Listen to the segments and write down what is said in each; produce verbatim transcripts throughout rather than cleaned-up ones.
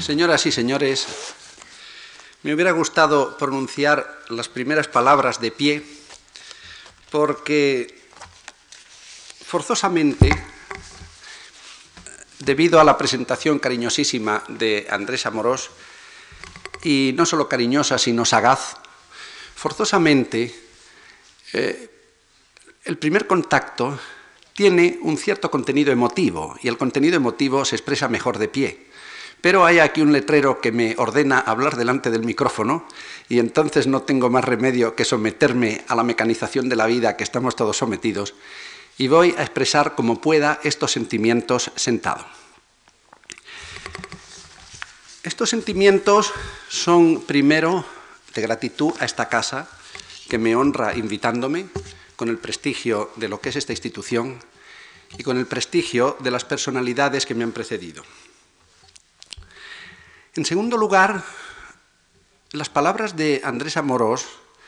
Señoras y señores, me hubiera gustado pronunciar las primeras palabras de pie porque forzosamente, debido a la presentación cariñosísima de Andrés Amorós, y no solo cariñosa, sino sagaz, forzosamente eh, el primer contacto tiene un cierto contenido emotivo, y el contenido emotivo se expresa mejor de pie. Pero hay aquí un letrero que me ordena hablar delante del micrófono, y entonces no tengo más remedio que someterme a la mecanización de la vida a que estamos todos sometidos, y voy a expresar como pueda estos sentimientos sentado. Estos sentimientos son, primero, de gratitud a esta casa, que me honra invitándome, con el prestigio de lo que es esta institución y con el prestigio de las personalidades que me han precedido. En segundo lugar, las palabras de Andrés Amorós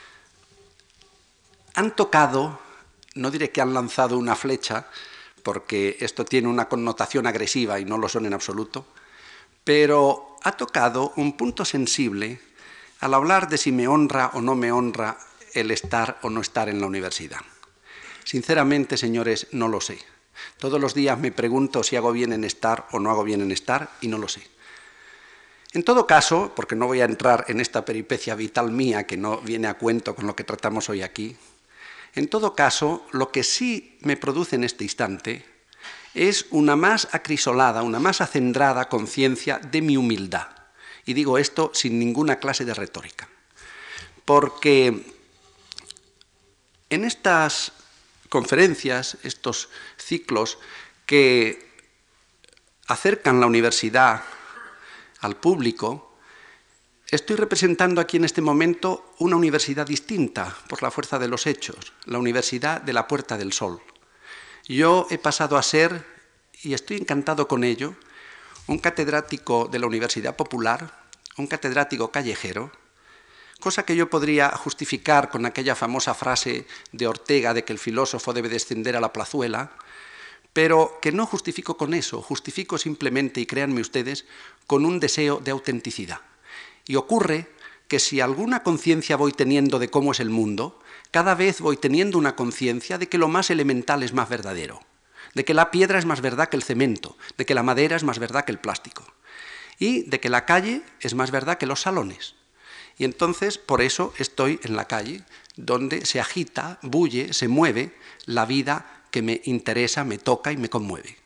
han tocado, no diré que han lanzado una flecha, porque esto tiene una connotación agresiva y no lo son en absoluto, pero ha tocado un punto sensible al hablar de si me honra o no me honra el estar o no estar en la universidad. Sinceramente, señores, no lo sé. Todos los días me pregunto si hago bien en estar o no hago bien en estar, y no lo sé. En todo caso, porque no voy a entrar en esta peripecia vital mía que no viene a cuento con lo que tratamos hoy aquí, en todo caso, lo que sí me produce en este instante es una más acrisolada, una más acendrada conciencia de mi humildad. Y digo esto sin ninguna clase de retórica. Porque en estas conferencias, estos ciclos que acercan la universidad al público, estoy representando aquí en este momento una universidad distinta por la fuerza de los hechos, la Universidad de la Puerta del Sol. Yo he pasado a ser, y estoy encantado con ello, un catedrático de la Universidad Popular, un catedrático callejero, cosa que yo podría justificar con aquella famosa frase de Ortega de que el filósofo debe descender a la plazuela, pero que no justifico con eso, justifico simplemente, y créanme ustedes, con un deseo de autenticidad. Y ocurre que si alguna conciencia voy teniendo de cómo es el mundo, cada vez voy teniendo una conciencia de que lo más elemental es más verdadero, de que la piedra es más verdad que el cemento, de que la madera es más verdad que el plástico, y de que la calle es más verdad que los salones. Y entonces, por eso estoy en la calle, donde se agita, bulle, se mueve la vida que me interesa, me toca y me conmueve.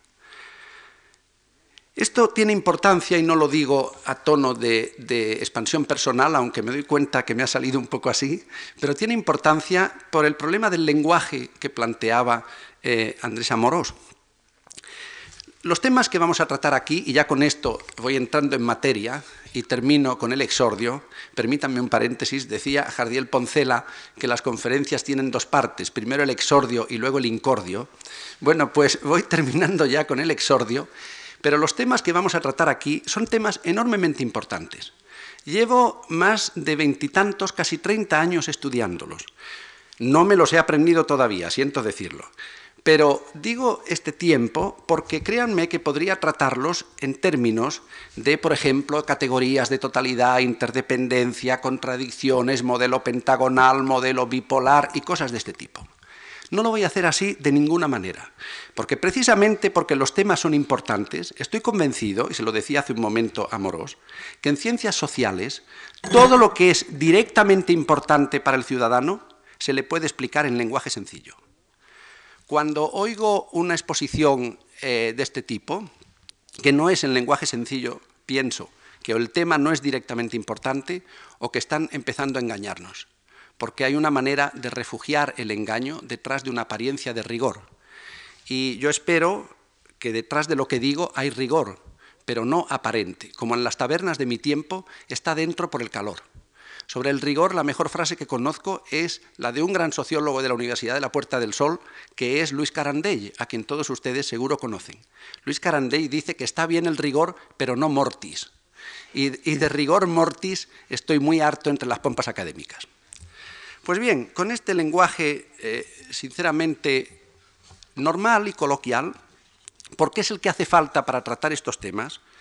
Esto tiene importancia, y no lo digo a tono de, de expansión personal, aunque me doy cuenta que me ha salido un poco así, pero tiene importancia por el problema del lenguaje que planteaba eh, Andrés Amorós. Los temas que vamos a tratar aquí, y ya con esto voy entrando en materia y termino con el exordio, permítanme un paréntesis, decía Jardiel Poncela que las conferencias tienen dos partes, primero el exordio y luego el incordio. Bueno, pues voy terminando ya con el exordio, pero los temas que vamos a tratar aquí son temas enormemente importantes. Llevo más de veintitantos, casi treinta años estudiándolos. No me los he aprendido todavía, siento decirlo. Pero digo este tiempo porque créanme que podría tratarlos en términos de, por ejemplo, categorías de totalidad, interdependencia, contradicciones, modelo pentagonal, modelo bipolar y cosas de este tipo. No lo voy a hacer así de ninguna manera, porque precisamente porque los temas son importantes, estoy convencido, y se lo decía hace un momento Amorós, que en ciencias sociales todo lo que es directamente importante para el ciudadano se le puede explicar en lenguaje sencillo. Cuando oigo una exposición eh, de este tipo, que no es en lenguaje sencillo, pienso que o el tema no es directamente importante o que están empezando a engañarnos, porque hay una manera de refugiar el engaño detrás de una apariencia de rigor. Y yo espero que detrás de lo que digo hay rigor, pero no aparente, como en las tabernas de mi tiempo está dentro por el calor. Sobre el rigor, la mejor frase que conozco es la de un gran sociólogo de la Universidad de la Puerta del Sol, que es Luis Carandell, a quien todos ustedes seguro conocen. Luis Carandell dice que está bien el rigor, pero no mortis. Y, y de rigor mortis estoy muy harto entre las pompas académicas. Pues bien, con este lenguaje eh, sinceramente normal y coloquial, porque es el que hace falta para tratar estos temas,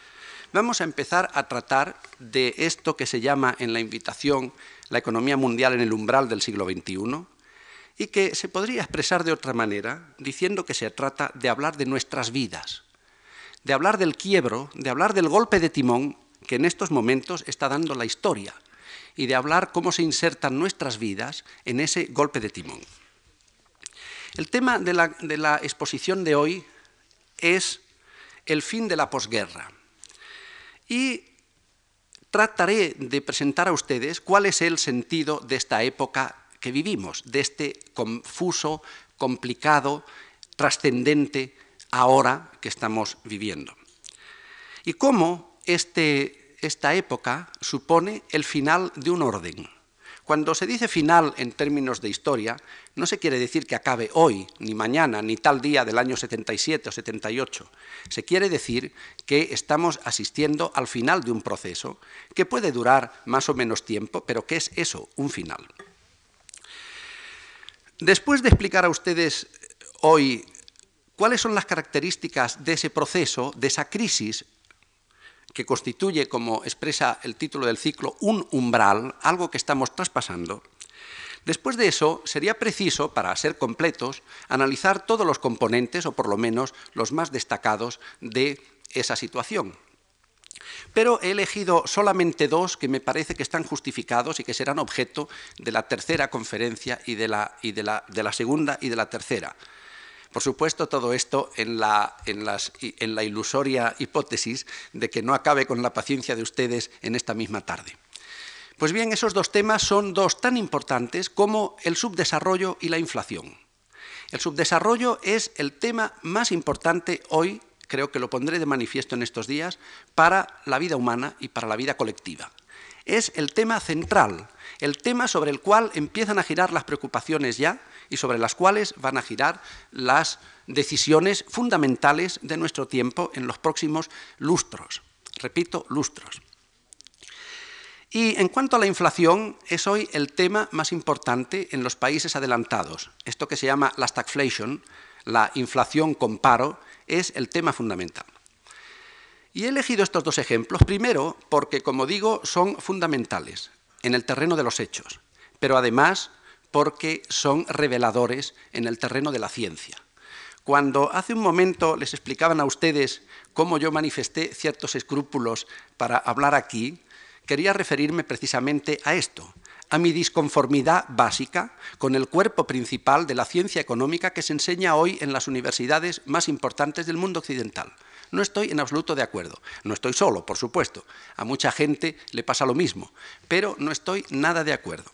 vamos a empezar a tratar de esto que se llama en la invitación la economía mundial en el umbral del siglo veintiuno y que se podría expresar de otra manera diciendo que se trata de hablar de nuestras vidas, de hablar del quiebro, de hablar del golpe de timón que en estos momentos está dando la historia y de hablar cómo se insertan nuestras vidas en ese golpe de timón. El tema de la, de la exposición de hoy es el fin de la posguerra y trataré de presentar a ustedes cuál es el sentido de esta época que vivimos, de este confuso, complicado, trascendente ahora que estamos viviendo. Y cómo este, esta época supone el final de un orden. Cuando se dice final en términos de historia, no se quiere decir que acabe hoy, ni mañana, ni tal día del año setenta y siete o setenta y ocho. Se quiere decir que estamos asistiendo al final de un proceso que puede durar más o menos tiempo, pero que es eso, un final. Después de explicar a ustedes hoy cuáles son las características de ese proceso, de esa crisis, que constituye, como expresa el título del ciclo, un umbral, algo que estamos traspasando, después de eso sería preciso, para ser completos, analizar todos los componentes, o por lo menos los más destacados, de esa situación. Pero he elegido solamente dos que me parece que están justificados y que serán objeto de la tercera conferencia y de la, y de la, de la segunda y de la tercera. Por supuesto, todo esto en la, en, las, en la ilusoria hipótesis de que no acabe con la paciencia de ustedes en esta misma tarde. Pues bien, esos dos temas son dos tan importantes como el subdesarrollo y la inflación. El subdesarrollo es el tema más importante hoy, creo que lo pondré de manifiesto en estos días, para la vida humana y para la vida colectiva. Es el tema central, el tema sobre el cual empiezan a girar las preocupaciones ya y sobre las cuales van a girar las decisiones fundamentales de nuestro tiempo en los próximos lustros. Repito, lustros. Y en cuanto a la inflación, es hoy el tema más importante en los países adelantados. Esto que se llama la stagflation, la inflación con paro, es el tema fundamental. Y he elegido estos dos ejemplos, primero porque, como digo, son fundamentales en el terreno de los hechos, pero además porque son reveladores en el terreno de la ciencia. Cuando hace un momento les explicaban a ustedes cómo yo manifesté ciertos escrúpulos para hablar aquí, quería referirme precisamente a esto, a mi disconformidad básica con el cuerpo principal de la ciencia económica que se enseña hoy en las universidades más importantes del mundo occidental. No estoy en absoluto de acuerdo. No estoy solo, por supuesto. A mucha gente le pasa lo mismo, pero no estoy nada de acuerdo.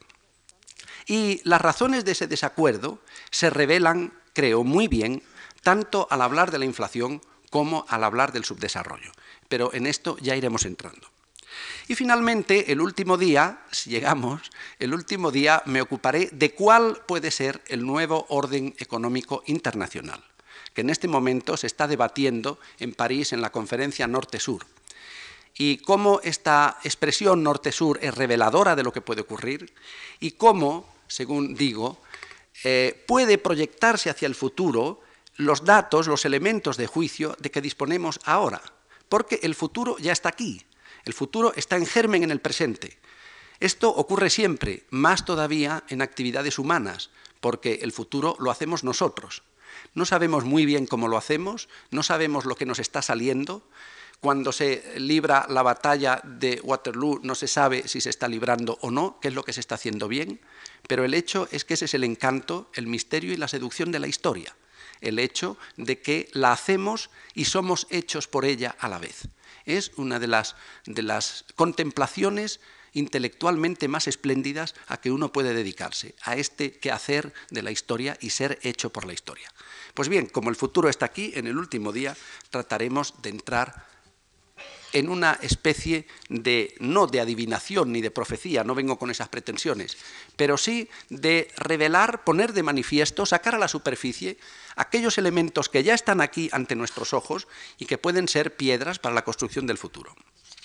Y las razones de ese desacuerdo se revelan, creo, muy bien, tanto al hablar de la inflación como al hablar del subdesarrollo. Pero en esto ya iremos entrando. Y finalmente, el último día, si llegamos, el último día me ocuparé de cuál puede ser el nuevo orden económico internacional, que en este momento se está debatiendo en París en la conferencia Norte-Sur. Y cómo esta expresión Norte-Sur es reveladora de lo que puede ocurrir y cómo, según digo, eh, puede proyectarse hacia el futuro los datos, los elementos de juicio de que disponemos ahora, porque el futuro ya está aquí. El futuro está en germen en el presente. Esto ocurre siempre, más todavía en actividades humanas, porque el futuro lo hacemos nosotros. No sabemos muy bien cómo lo hacemos, no sabemos lo que nos está saliendo. Cuando se libra la batalla de Waterloo no se sabe si se está librando o no, qué es lo que se está haciendo bien, pero el hecho es que ese es el encanto, el misterio y la seducción de la historia. El hecho de que la hacemos y somos hechos por ella a la vez. Es una de las, de las contemplaciones intelectualmente más espléndidas a que uno puede dedicarse, a este quehacer de la historia y ser hecho por la historia. Pues bien, como el futuro está aquí, en el último día trataremos de entrar en una especie de, no de adivinación ni de profecía, no vengo con esas pretensiones, pero sí de revelar, poner de manifiesto, sacar a la superficie aquellos elementos que ya están aquí ante nuestros ojos y que pueden ser piedras para la construcción del futuro.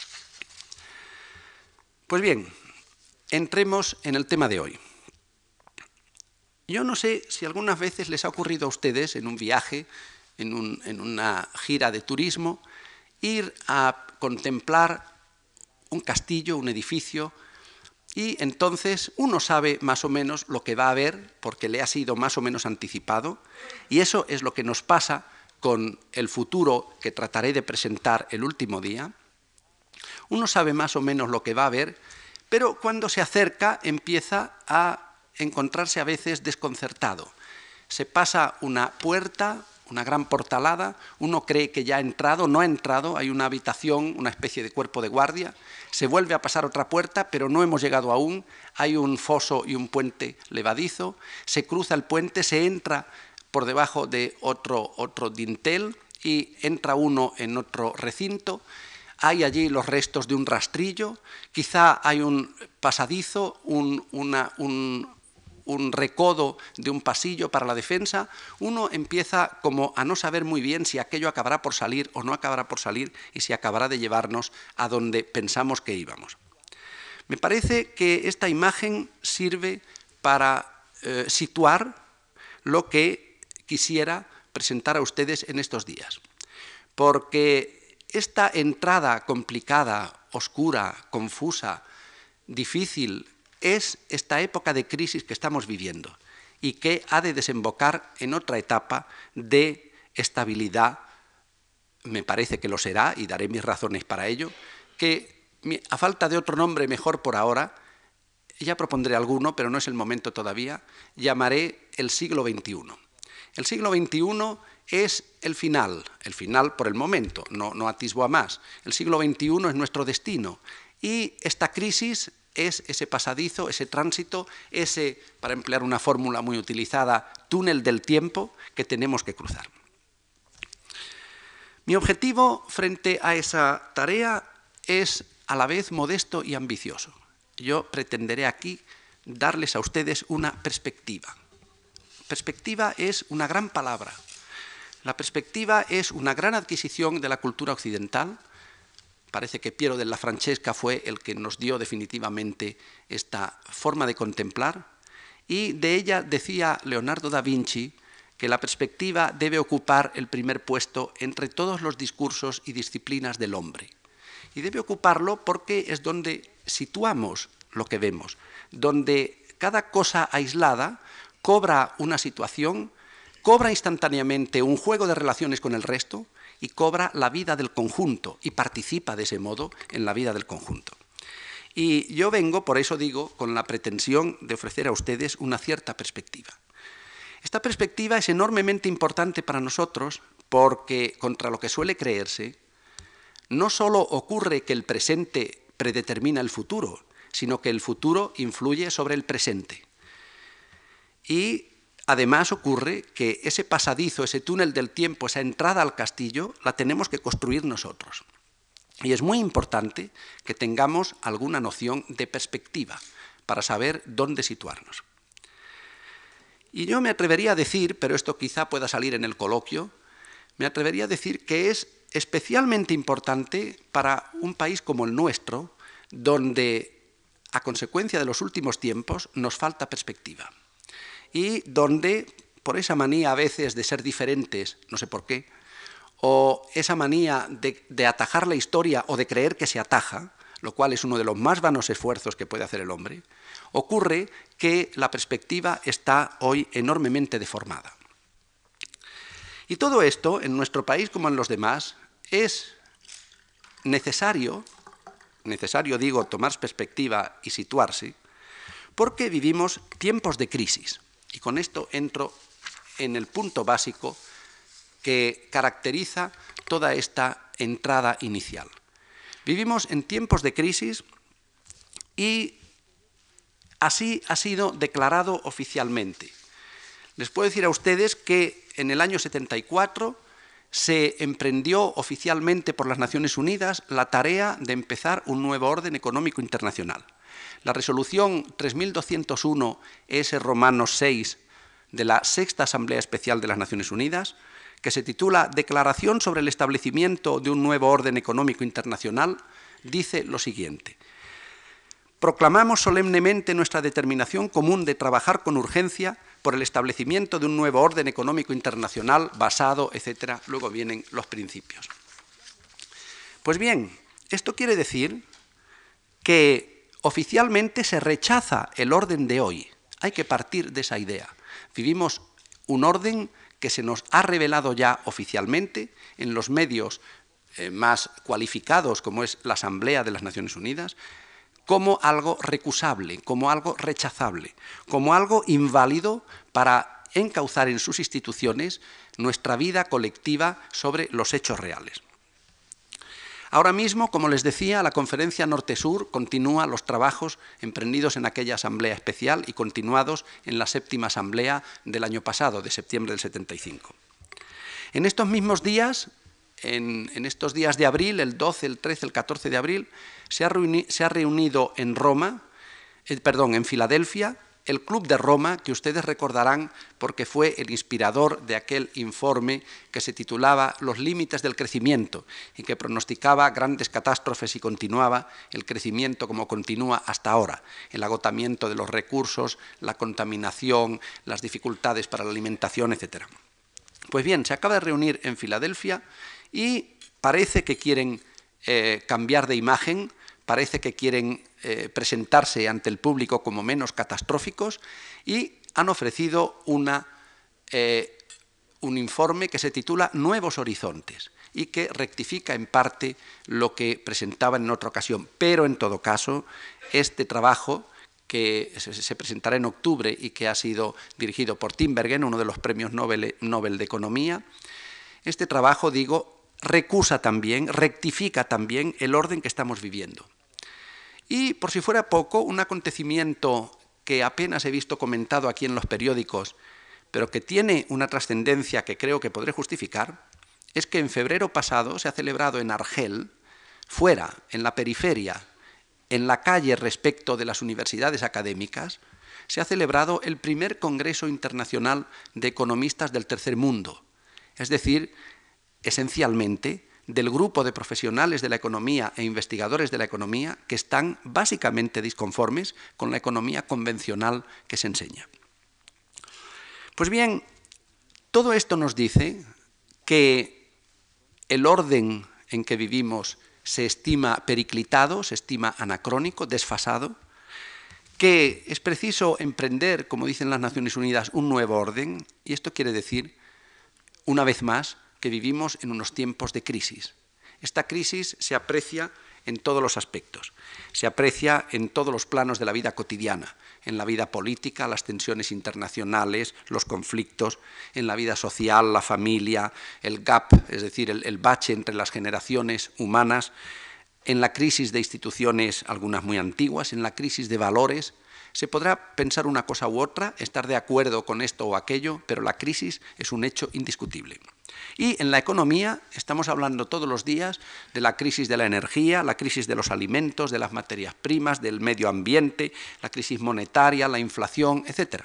Pues bien, entremos en el tema de hoy. Yo no sé si algunas veces les ha ocurrido a ustedes en un viaje, en, un, en una gira de turismo, ir a contemplar un castillo, un edificio, y entonces uno sabe más o menos lo que va a ver porque le ha sido más o menos anticipado, y eso es lo que nos pasa con el futuro que trataré de presentar el último día. Uno sabe más o menos lo que va a ver, pero cuando se acerca empieza a encontrarse a veces desconcertado. Se pasa una puerta, una gran portalada, uno cree que ya ha entrado, no ha entrado, hay una habitación, una especie de cuerpo de guardia, se vuelve a pasar otra puerta, pero no hemos llegado aún, hay un foso y un puente levadizo, se cruza el puente, se entra por debajo de otro, otro dintel y entra uno en otro recinto. Hay allí los restos de un rastrillo, quizá hay un pasadizo, un, una, un, un recodo de un pasillo para la defensa. Uno empieza como a no saber muy bien si aquello acabará por salir o no acabará por salir y si acabará de llevarnos a donde pensamos que íbamos. Me parece que esta imagen sirve para eh, situar lo que quisiera presentar a ustedes en estos días, porque esta entrada complicada, oscura, confusa, difícil, es esta época de crisis que estamos viviendo y que ha de desembocar en otra etapa de estabilidad, me parece que lo será y daré mis razones para ello, que a falta de otro nombre mejor por ahora, ya propondré alguno, pero no es el momento todavía, llamaré el siglo veintiuno. El siglo veintiuno es el final, el final por el momento, no, no atisbo a más. El siglo veintiuno es nuestro destino y esta crisis es ese pasadizo, ese tránsito, ese, para emplear una fórmula muy utilizada, túnel del tiempo que tenemos que cruzar. Mi objetivo frente a esa tarea es a la vez modesto y ambicioso. Yo pretenderé aquí darles a ustedes una perspectiva. Perspectiva es una gran palabra. La perspectiva es una gran adquisición de la cultura occidental. Parece que Piero della Francesca fue el que nos dio definitivamente esta forma de contemplar, y de ella decía Leonardo da Vinci que la perspectiva debe ocupar el primer puesto entre todos los discursos y disciplinas del hombre. Y debe ocuparlo porque es donde situamos lo que vemos, donde cada cosa aislada cobra una situación, cobra instantáneamente un juego de relaciones con el resto y cobra la vida del conjunto y participa de ese modo en la vida del conjunto. Y yo vengo, por eso digo, con la pretensión de ofrecer a ustedes una cierta perspectiva. Esta perspectiva es enormemente importante para nosotros porque, contra lo que suele creerse, no solo ocurre que el presente predetermina el futuro, sino que el futuro influye sobre el presente. Y además ocurre que ese pasadizo, ese túnel del tiempo, esa entrada al castillo, la tenemos que construir nosotros. Y es muy importante que tengamos alguna noción de perspectiva para saber dónde situarnos. Y yo me atrevería a decir, pero esto quizá pueda salir en el coloquio, me atrevería a decir que es especialmente importante para un país como el nuestro, donde, a consecuencia de los últimos tiempos, nos falta perspectiva. Y donde, por esa manía a veces de ser diferentes, no sé por qué, o esa manía de, de atajar la historia o de creer que se ataja, lo cual es uno de los más vanos esfuerzos que puede hacer el hombre, ocurre que la perspectiva está hoy enormemente deformada. Y todo esto, en nuestro país como en los demás, es necesario, necesario digo, tomar perspectiva y situarse, porque vivimos tiempos de crisis. Y con esto entro en el punto básico que caracteriza toda esta entrada inicial. Vivimos en tiempos de crisis y así ha sido declarado oficialmente. Les puedo decir a ustedes que en el año setenta y cuatro se emprendió oficialmente por las Naciones Unidas la tarea de empezar un nuevo orden económico internacional. La resolución tres mil doscientos uno S Romano seis de la Sexta Asamblea Especial de las Naciones Unidas, que se titula Declaración sobre el establecimiento de un nuevo orden económico internacional, dice lo siguiente: proclamamos solemnemente nuestra determinación común de trabajar con urgencia por el establecimiento de un nuevo orden económico internacional basado, etcétera. Luego vienen los principios. Pues bien, esto quiere decir que oficialmente se rechaza el orden de hoy. Hay que partir de esa idea. Vivimos un orden que se nos ha revelado ya oficialmente en los medios eh, más cualificados, como es la Asamblea de las Naciones Unidas, como algo recusable, como algo rechazable, como algo inválido para encauzar en sus instituciones nuestra vida colectiva sobre los hechos reales. Ahora mismo, como les decía, la Conferencia Norte-Sur continúa los trabajos emprendidos en aquella asamblea especial y continuados en la séptima asamblea del año pasado, de septiembre del setenta y cinco. En estos mismos días, en, en estos días de abril, el doce, el trece, el catorce de abril, se ha, reuni, se ha reunido en Roma, eh, perdón, en Filadelfia, el Club de Roma, que ustedes recordarán porque fue el inspirador de aquel informe que se titulaba Los límites del crecimiento y que pronosticaba grandes catástrofes y continuaba el crecimiento como continúa hasta ahora, el agotamiento de los recursos, la contaminación, las dificultades para la alimentación, etcétera. Pues bien, se acaba de reunir en Filadelfia y parece que quieren eh, cambiar de imagen, parece que quieren eh, presentarse ante el público como menos catastróficos y han ofrecido una, eh, un informe que se titula Nuevos Horizontes y que rectifica en parte lo que presentaban en otra ocasión. Pero, en todo caso, este trabajo, que se presentará en octubre y que ha sido dirigido por Tinbergen, uno de los premios Nobel, Nobel de Economía, este trabajo, digo, recusa también, rectifica también el orden que estamos viviendo. Y, por si fuera poco, un acontecimiento que apenas he visto comentado aquí en los periódicos, pero que tiene una trascendencia que creo que podré justificar, es que en febrero pasado se ha celebrado en Argel, fuera, en la periferia, en la calle respecto de las universidades académicas, se ha celebrado el primer Congreso Internacional de Economistas del Tercer Mundo, es decir, esencialmente, del grupo de profesionales de la economía e investigadores de la economía que están básicamente disconformes con la economía convencional que se enseña. Pues bien, todo esto nos dice que el orden en que vivimos se estima periclitado, se estima anacrónico, desfasado, que es preciso emprender, como dicen las Naciones Unidas, un nuevo orden, y esto quiere decir, una vez más, que vivimos en unos tiempos de crisis. Esta crisis se aprecia en todos los aspectos, se aprecia en todos los planos de la vida cotidiana, en la vida política, las tensiones internacionales, los conflictos, en la vida social, la familia, el gap, es decir, el, el bache entre las generaciones humanas, en la crisis de instituciones, algunas muy antiguas, en la crisis de valores. Se podrá pensar una cosa u otra, estar de acuerdo con esto o aquello, pero la crisis es un hecho indiscutible. Y en la economía estamos hablando todos los días de la crisis de la energía, la crisis de los alimentos, de las materias primas, del medio ambiente, la crisis monetaria, la inflación, etcétera.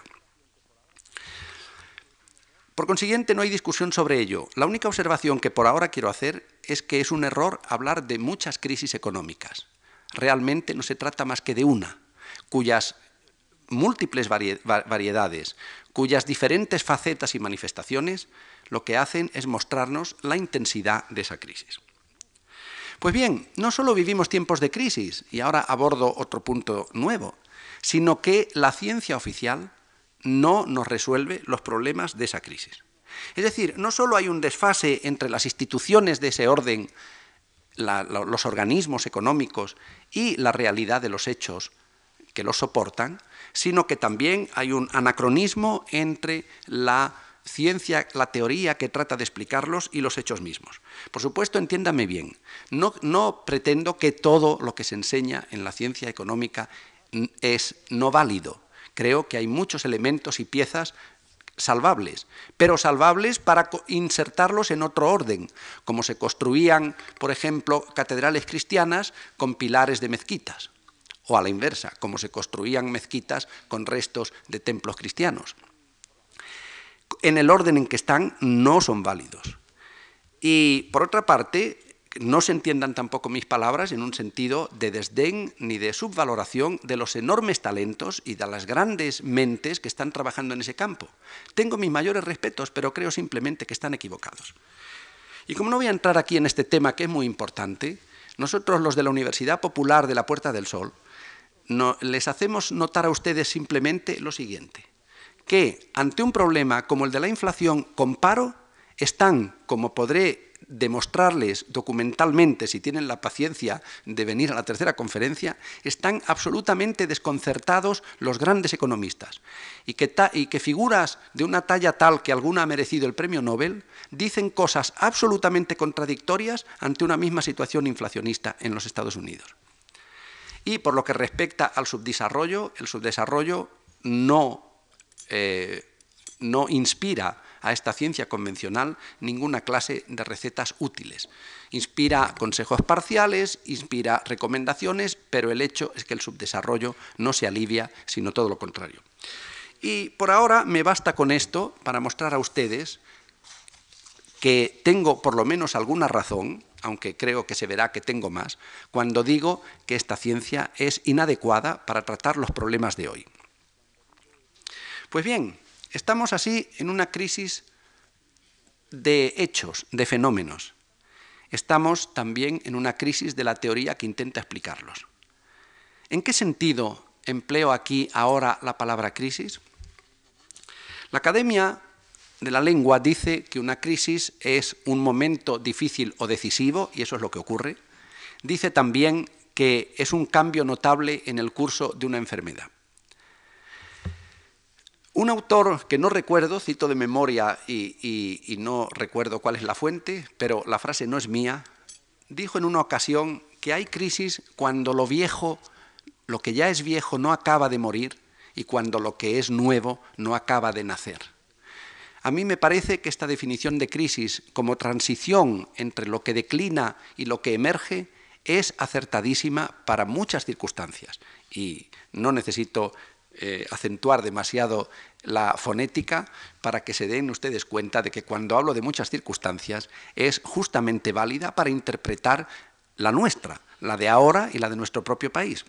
Por consiguiente, no hay discusión sobre ello. La única observación que por ahora quiero hacer es que es un error hablar de muchas crisis económicas. Realmente no se trata más que de una, cuyas múltiples variedades, cuyas diferentes facetas y manifestaciones lo que hacen es mostrarnos la intensidad de esa crisis. Pues bien, no solo vivimos tiempos de crisis, y ahora abordo otro punto nuevo, sino que la ciencia oficial no nos resuelve los problemas de esa crisis. Es decir, no solo hay un desfase entre las instituciones de ese orden, la, los organismos económicos y la realidad de los hechos que los soportan, sino que también hay un anacronismo entre la ciencia, la teoría que trata de explicarlos y los hechos mismos. Por supuesto, entiéndame bien, no, no pretendo que todo lo que se enseña en la ciencia económica es no válido. Creo que hay muchos elementos y piezas salvables, pero salvables para insertarlos en otro orden, como se construían, por ejemplo, catedrales cristianas con pilares de mezquitas, o a la inversa, como se construían mezquitas con restos de templos cristianos. En el orden en que están, no son válidos. Y, por otra parte, no se entiendan tampoco mis palabras en un sentido de desdén ni de subvaloración de los enormes talentos y de las grandes mentes que están trabajando en ese campo. Tengo mis mayores respetos, pero creo simplemente que están equivocados. Y como no voy a entrar aquí en este tema, que es muy importante, Nosotros, los de la Universidad Popular de la Puerta del Sol, no, les hacemos notar a ustedes simplemente lo siguiente, que ante un problema como el de la inflación con paro, están, como podré demostrarles documentalmente, si tienen la paciencia de venir a la tercera conferencia, están absolutamente desconcertados los grandes economistas. Y que, ta, y que figuras de una talla tal que alguna ha merecido el premio Nobel dicen cosas absolutamente contradictorias ante una misma situación inflacionista en los Estados Unidos. Y por lo que respecta al subdesarrollo, el subdesarrollo no, eh, no inspira a esta ciencia convencional ninguna clase de recetas útiles. Inspira consejos parciales, inspira recomendaciones, pero el hecho es que el subdesarrollo no se alivia, sino todo lo contrario. Y por ahora me basta con esto para mostrar a ustedes que tengo por lo menos alguna razón, aunque creo que se verá que tengo más, cuando digo que esta ciencia es inadecuada para tratar los problemas de hoy. Pues bien, estamos así en una crisis de hechos, de fenómenos. Estamos también en una crisis de la teoría que intenta explicarlos. ¿En qué sentido empleo aquí ahora la palabra crisis? La Academia de la Lengua dice que una crisis es un momento difícil o decisivo, y eso es lo que ocurre. Dice también que es un cambio notable en el curso de una enfermedad. Un autor que no recuerdo, cito de memoria y, y, y no recuerdo cuál es la fuente, pero la frase no es mía, dijo en una ocasión que hay crisis cuando lo viejo, lo que ya es viejo no acaba de morir y cuando lo que es nuevo no acaba de nacer. A mí me parece que esta definición de crisis como transición entre lo que declina y lo que emerge es acertadísima para muchas circunstancias y no necesito Eh, acentuar demasiado la fonética para que se den ustedes cuenta de que cuando hablo de muchas circunstancias es justamente válida para interpretar la nuestra, la de ahora y la de nuestro propio país.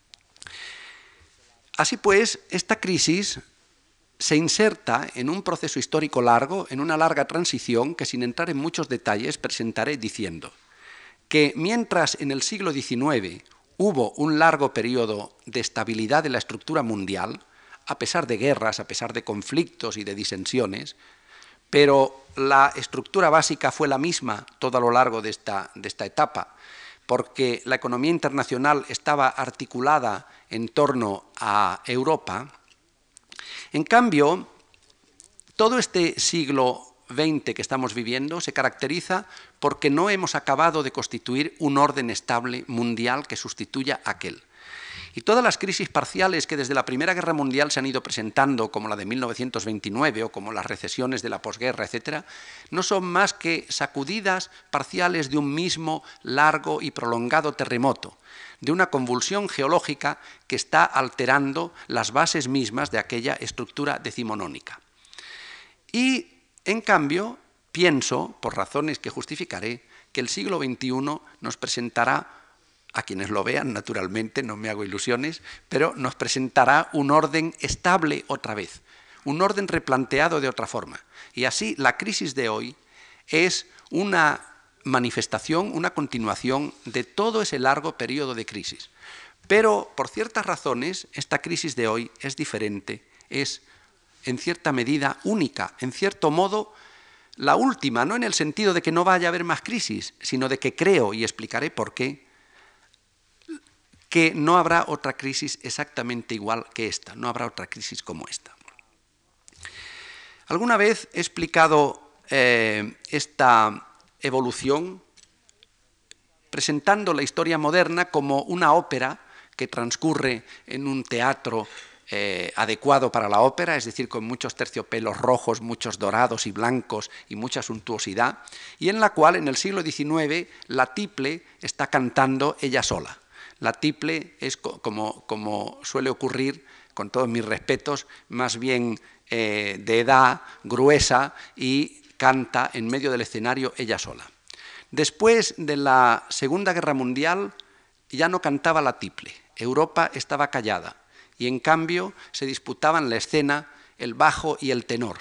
Así pues, esta crisis se inserta en un proceso histórico largo, en una larga transición que, sin entrar en muchos detalles, presentaré diciendo que mientras en el siglo diecinueve hubo un largo periodo de estabilidad de la estructura mundial, a pesar de guerras, a pesar de conflictos y de disensiones, pero la estructura básica fue la misma todo a lo largo de esta, de esta etapa, porque la economía internacional estaba articulada en torno a Europa. En cambio, todo este siglo veinte que estamos viviendo se caracteriza porque no hemos acabado de constituir un orden estable mundial que sustituya a aquel. Y todas las crisis parciales que desde la Primera Guerra Mundial se han ido presentando, como la de mil novecientos veintinueve o como las recesiones de la posguerra, etcétera, no son más que sacudidas parciales de un mismo largo y prolongado terremoto, de una convulsión geológica que está alterando las bases mismas de aquella estructura decimonónica. Y en cambio, pienso, por razones que justificaré, que el siglo veintiuno nos presentará, a quienes lo vean, naturalmente, no me hago ilusiones, pero nos presentará un orden estable otra vez, un orden replanteado de otra forma. Y así la crisis de hoy es una manifestación, una continuación de todo ese largo periodo de crisis. Pero, por ciertas razones, esta crisis de hoy es diferente, es en cierta medida única, en cierto modo la última, no en el sentido de que no vaya a haber más crisis, sino de que creo, y explicaré por qué, que no habrá otra crisis exactamente igual que esta, no habrá otra crisis como esta. Alguna vez he explicado eh, esta evolución presentando la historia moderna como una ópera que transcurre en un teatro Eh, adecuado para la ópera, es decir, con muchos terciopelos rojos, muchos dorados y blancos y mucha suntuosidad, y en la cual en el siglo diecinueve la tiple está cantando ella sola. La tiple es, como, como suele ocurrir, con todos mis respetos, más bien eh, de edad gruesa y canta en medio del escenario ella sola. Después de la Segunda Guerra Mundial ya no cantaba la tiple, Europa estaba callada, y en cambio se disputaban la escena el bajo y el tenor.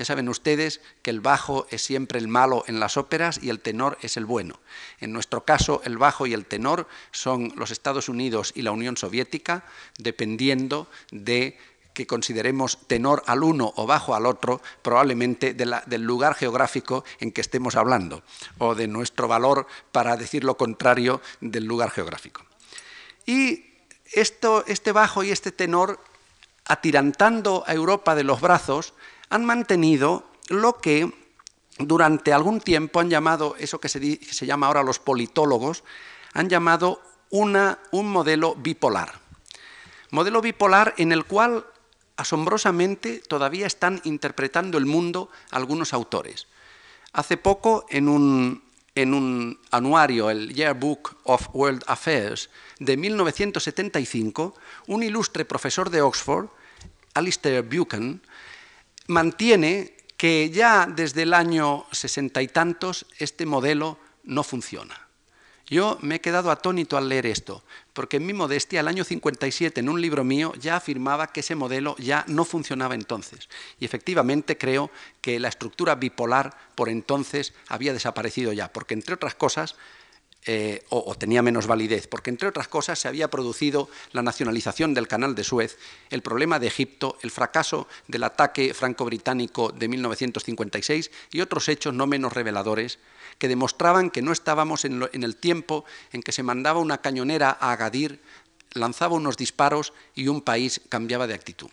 Ya saben ustedes que el bajo es siempre el malo en las óperas y el tenor es el bueno. En nuestro caso, el bajo y el tenor son los Estados Unidos y la Unión Soviética, dependiendo de que consideremos tenor al uno o bajo al otro, probablemente de la, del lugar geográfico en que estemos hablando, o de nuestro valor, para decir lo contrario, del lugar geográfico. Y esto, este bajo y este tenor, atirantando a Europa de los brazos, han mantenido lo que durante algún tiempo han llamado, eso que se, que se llama ahora los politólogos, han llamado una, un modelo bipolar. Modelo bipolar en el cual, asombrosamente, todavía están interpretando el mundo algunos autores. Hace poco, en un, en un anuario, el Yearbook of World Affairs, de mil novecientos setenta y cinco, un ilustre profesor de Oxford, Alistair Buchan, mantiene que ya desde el año sesenta y tantos este modelo no funciona. Yo me he quedado atónito al leer esto, porque en mi modestia, el año cincuenta y siete, en un libro mío, ya afirmaba que ese modelo ya no funcionaba entonces. Y efectivamente creo que la estructura bipolar por entonces había desaparecido ya, porque entre otras cosas, eh, o, o tenía menos validez, porque entre otras cosas se había producido la nacionalización del Canal de Suez, el problema de Egipto, el fracaso del ataque franco-británico de mil novecientos cincuenta y seis y otros hechos no menos reveladores, que demostraban que no estábamos en, lo, en el tiempo en que se mandaba una cañonera a Agadir, lanzaba unos disparos y un país cambiaba de actitud.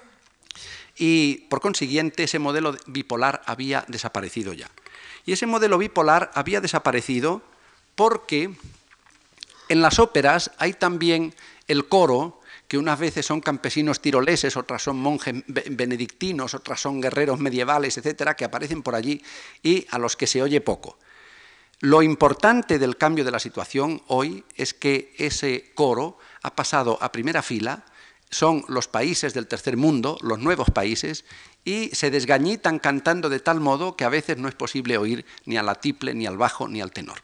Y, por consiguiente, ese modelo bipolar había desaparecido ya. Y ese modelo bipolar había desaparecido porque en las óperas hay también el coro, que unas veces son campesinos tiroleses, otras son monjes benedictinos, otras son guerreros medievales, etcétera, que aparecen por allí y a los que se oye poco. Lo importante del cambio de la situación hoy es que ese coro ha pasado a primera fila, son los países del tercer mundo, los nuevos países, y se desgañitan cantando de tal modo que a veces no es posible oír ni a la tiple, ni al bajo, ni al tenor.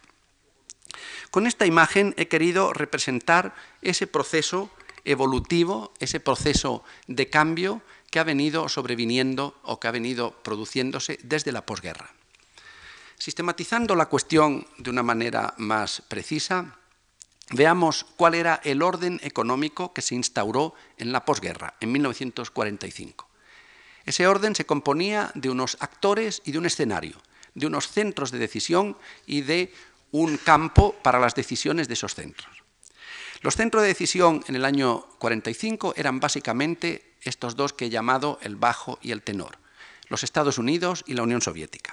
Con esta imagen he querido representar ese proceso evolutivo, ese proceso de cambio que ha venido sobreviniendo o que ha venido produciéndose desde la posguerra. Sistematizando la cuestión de una manera más precisa, veamos cuál era el orden económico que se instauró en la posguerra, en mil novecientos cuarenta y cinco. Ese orden se componía de unos actores y de un escenario, de unos centros de decisión y de un campo para las decisiones de esos centros. Los centros de decisión en el año cuarenta y cinco eran básicamente estos dos que he llamado el bajo y el tenor, los Estados Unidos y la Unión Soviética.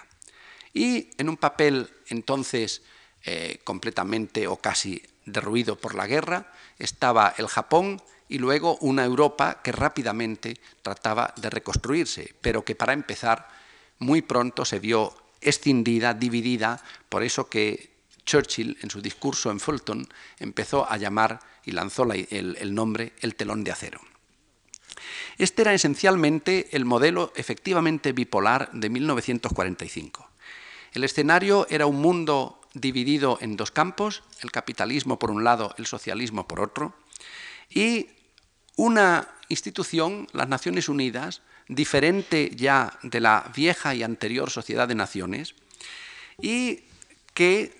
Y en un papel entonces eh, completamente o casi derruido por la guerra estaba el Japón y luego una Europa que rápidamente trataba de reconstruirse, pero que para empezar muy pronto se vio escindida, dividida, por eso que Churchill en su discurso en Fulton empezó a llamar y lanzó la, el, el nombre el telón de acero. Este era esencialmente el modelo efectivamente bipolar de mil novecientos cuarenta y cinco. El escenario era un mundo dividido en dos campos, el capitalismo por un lado, el socialismo por otro, y una institución, las Naciones Unidas, diferente ya de la vieja y anterior Sociedad de Naciones, y que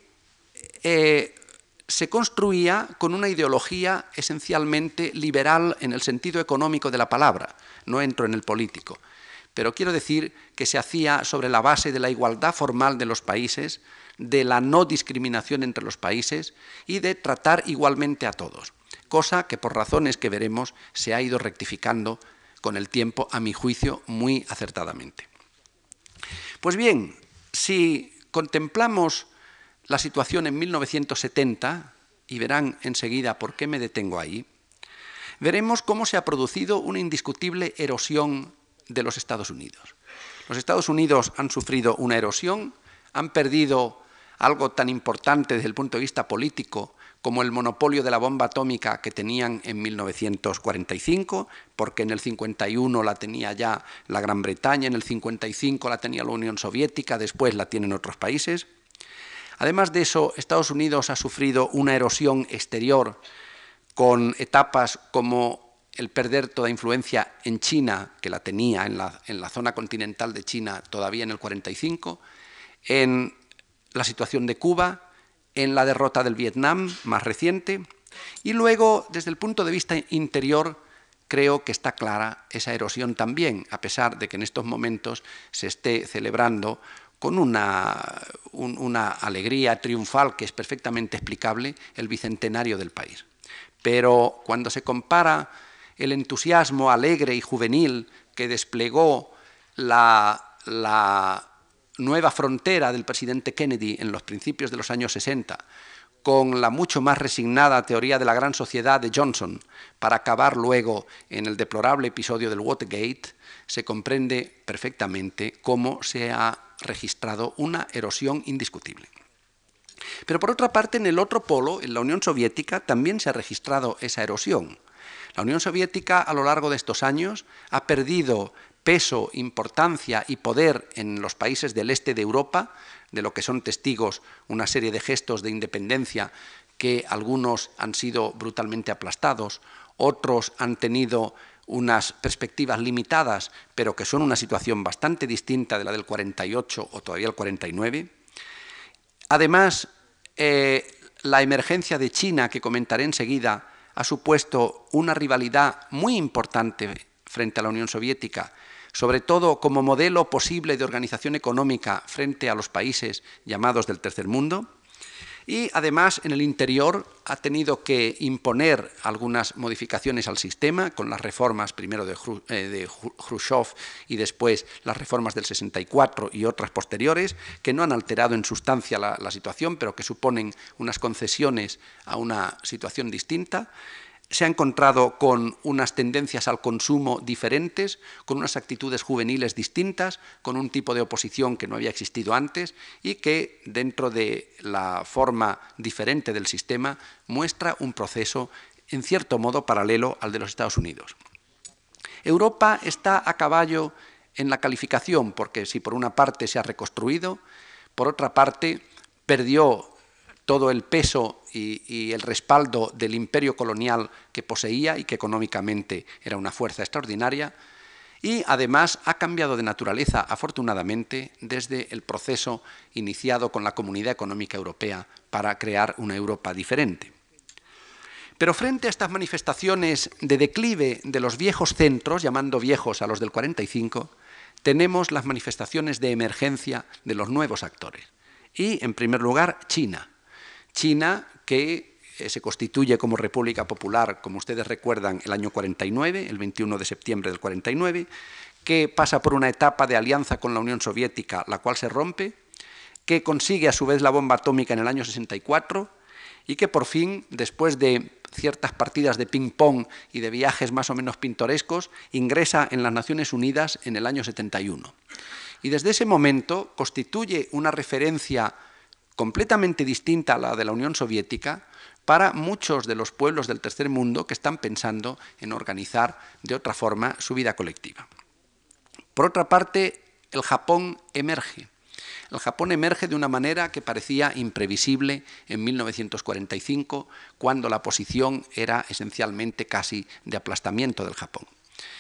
eh, se construía con una ideología esencialmente liberal en el sentido económico de la palabra, no entro en el político. Pero quiero decir que se hacía sobre la base de la igualdad formal de los países, de la no discriminación entre los países y de tratar igualmente a todos, cosa que por razones que veremos se ha ido rectificando con el tiempo, a mi juicio, muy acertadamente. Pues bien, si contemplamos la situación en mil novecientos setenta, y verán enseguida por qué me detengo ahí, veremos cómo se ha producido una indiscutible erosión de los Estados Unidos. Los Estados Unidos han sufrido una erosión, han perdido algo tan importante desde el punto de vista político como el monopolio de la bomba atómica que tenían en mil novecientos cuarenta y cinco, porque en el cincuenta y uno la tenía ya la Gran Bretaña, en el cincuenta y cinco la tenía la Unión Soviética, después la tienen otros países. Además de eso, Estados Unidos ha sufrido una erosión exterior con etapas como el perder toda influencia en China, que la tenía en la, en la zona continental de China todavía en el cuarenta y cinco, en la situación de Cuba, en la derrota del Vietnam más reciente, y luego, desde el punto de vista interior, creo que está clara esa erosión también, a pesar de que en estos momentos se esté celebrando con una, un, una alegría triunfal que es perfectamente explicable el bicentenario del país. Pero cuando se compara el entusiasmo alegre y juvenil que desplegó la, la nueva frontera del presidente Kennedy en los principios de los años sesenta, con la mucho más resignada teoría de la gran sociedad de Johnson, para acabar luego en el deplorable episodio del Watergate, se comprende perfectamente cómo se ha registrado una erosión indiscutible. Pero por otra parte, en el otro polo, en la Unión Soviética, también se ha registrado esa erosión. La Unión Soviética, a lo largo de estos años, ha perdido peso, importancia y poder en los países del este de Europa, de lo que son testigos una serie de gestos de independencia que algunos han sido brutalmente aplastados, otros han tenido unas perspectivas limitadas, pero que son una situación bastante distinta de la del cuarenta y ocho o todavía el cuarenta y nueve. Además, eh, la emergencia de China, que comentaré enseguida, ha supuesto una rivalidad muy importante frente a la Unión Soviética, sobre todo como modelo posible de organización económica frente a los países llamados del tercer mundo. Y además, en el interior ha tenido que imponer algunas modificaciones al sistema, con las reformas primero de, Khru eh, de Khrushchev y después las reformas del sesenta y cuatro y otras posteriores, que no han alterado en sustancia la, la situación, pero que suponen unas concesiones a una situación distinta. Se ha encontrado con unas tendencias al consumo diferentes, con unas actitudes juveniles distintas, con un tipo de oposición que no había existido antes y que, dentro de la forma diferente del sistema, muestra un proceso, en cierto modo, paralelo al de los Estados Unidos. Europa está a caballo en la calificación, porque si por una parte se ha reconstruido, por otra parte perdió todo el peso y, y el respaldo del imperio colonial que poseía y que económicamente era una fuerza extraordinaria, y además ha cambiado de naturaleza, afortunadamente, desde el proceso iniciado con la Comunidad Económica Europea para crear una Europa diferente. Pero frente a estas manifestaciones de declive de los viejos centros, llamando viejos a los del cuarenta y cinco, tenemos las manifestaciones de emergencia de los nuevos actores. Y, en primer lugar, China. China, que eh, se constituye como República Popular, como ustedes recuerdan, el año cuarenta y nueve, el veintiuno de septiembre del cuarenta y nueve, que pasa por una etapa de alianza con la Unión Soviética, la cual se rompe, que consigue a su vez la bomba atómica en el año sesenta y cuatro y que por fin, después de ciertas partidas de ping-pong y de viajes más o menos pintorescos, ingresa en las Naciones Unidas en el año setenta y uno. Y desde ese momento constituye una referencia completamente distinta a la de la Unión Soviética para muchos de los pueblos del tercer mundo que están pensando en organizar de otra forma su vida colectiva. Por otra parte, el Japón emerge. El Japón emerge de una manera que parecía imprevisible en mil novecientos cuarenta y cinco, cuando la posición era esencialmente casi de aplastamiento del Japón.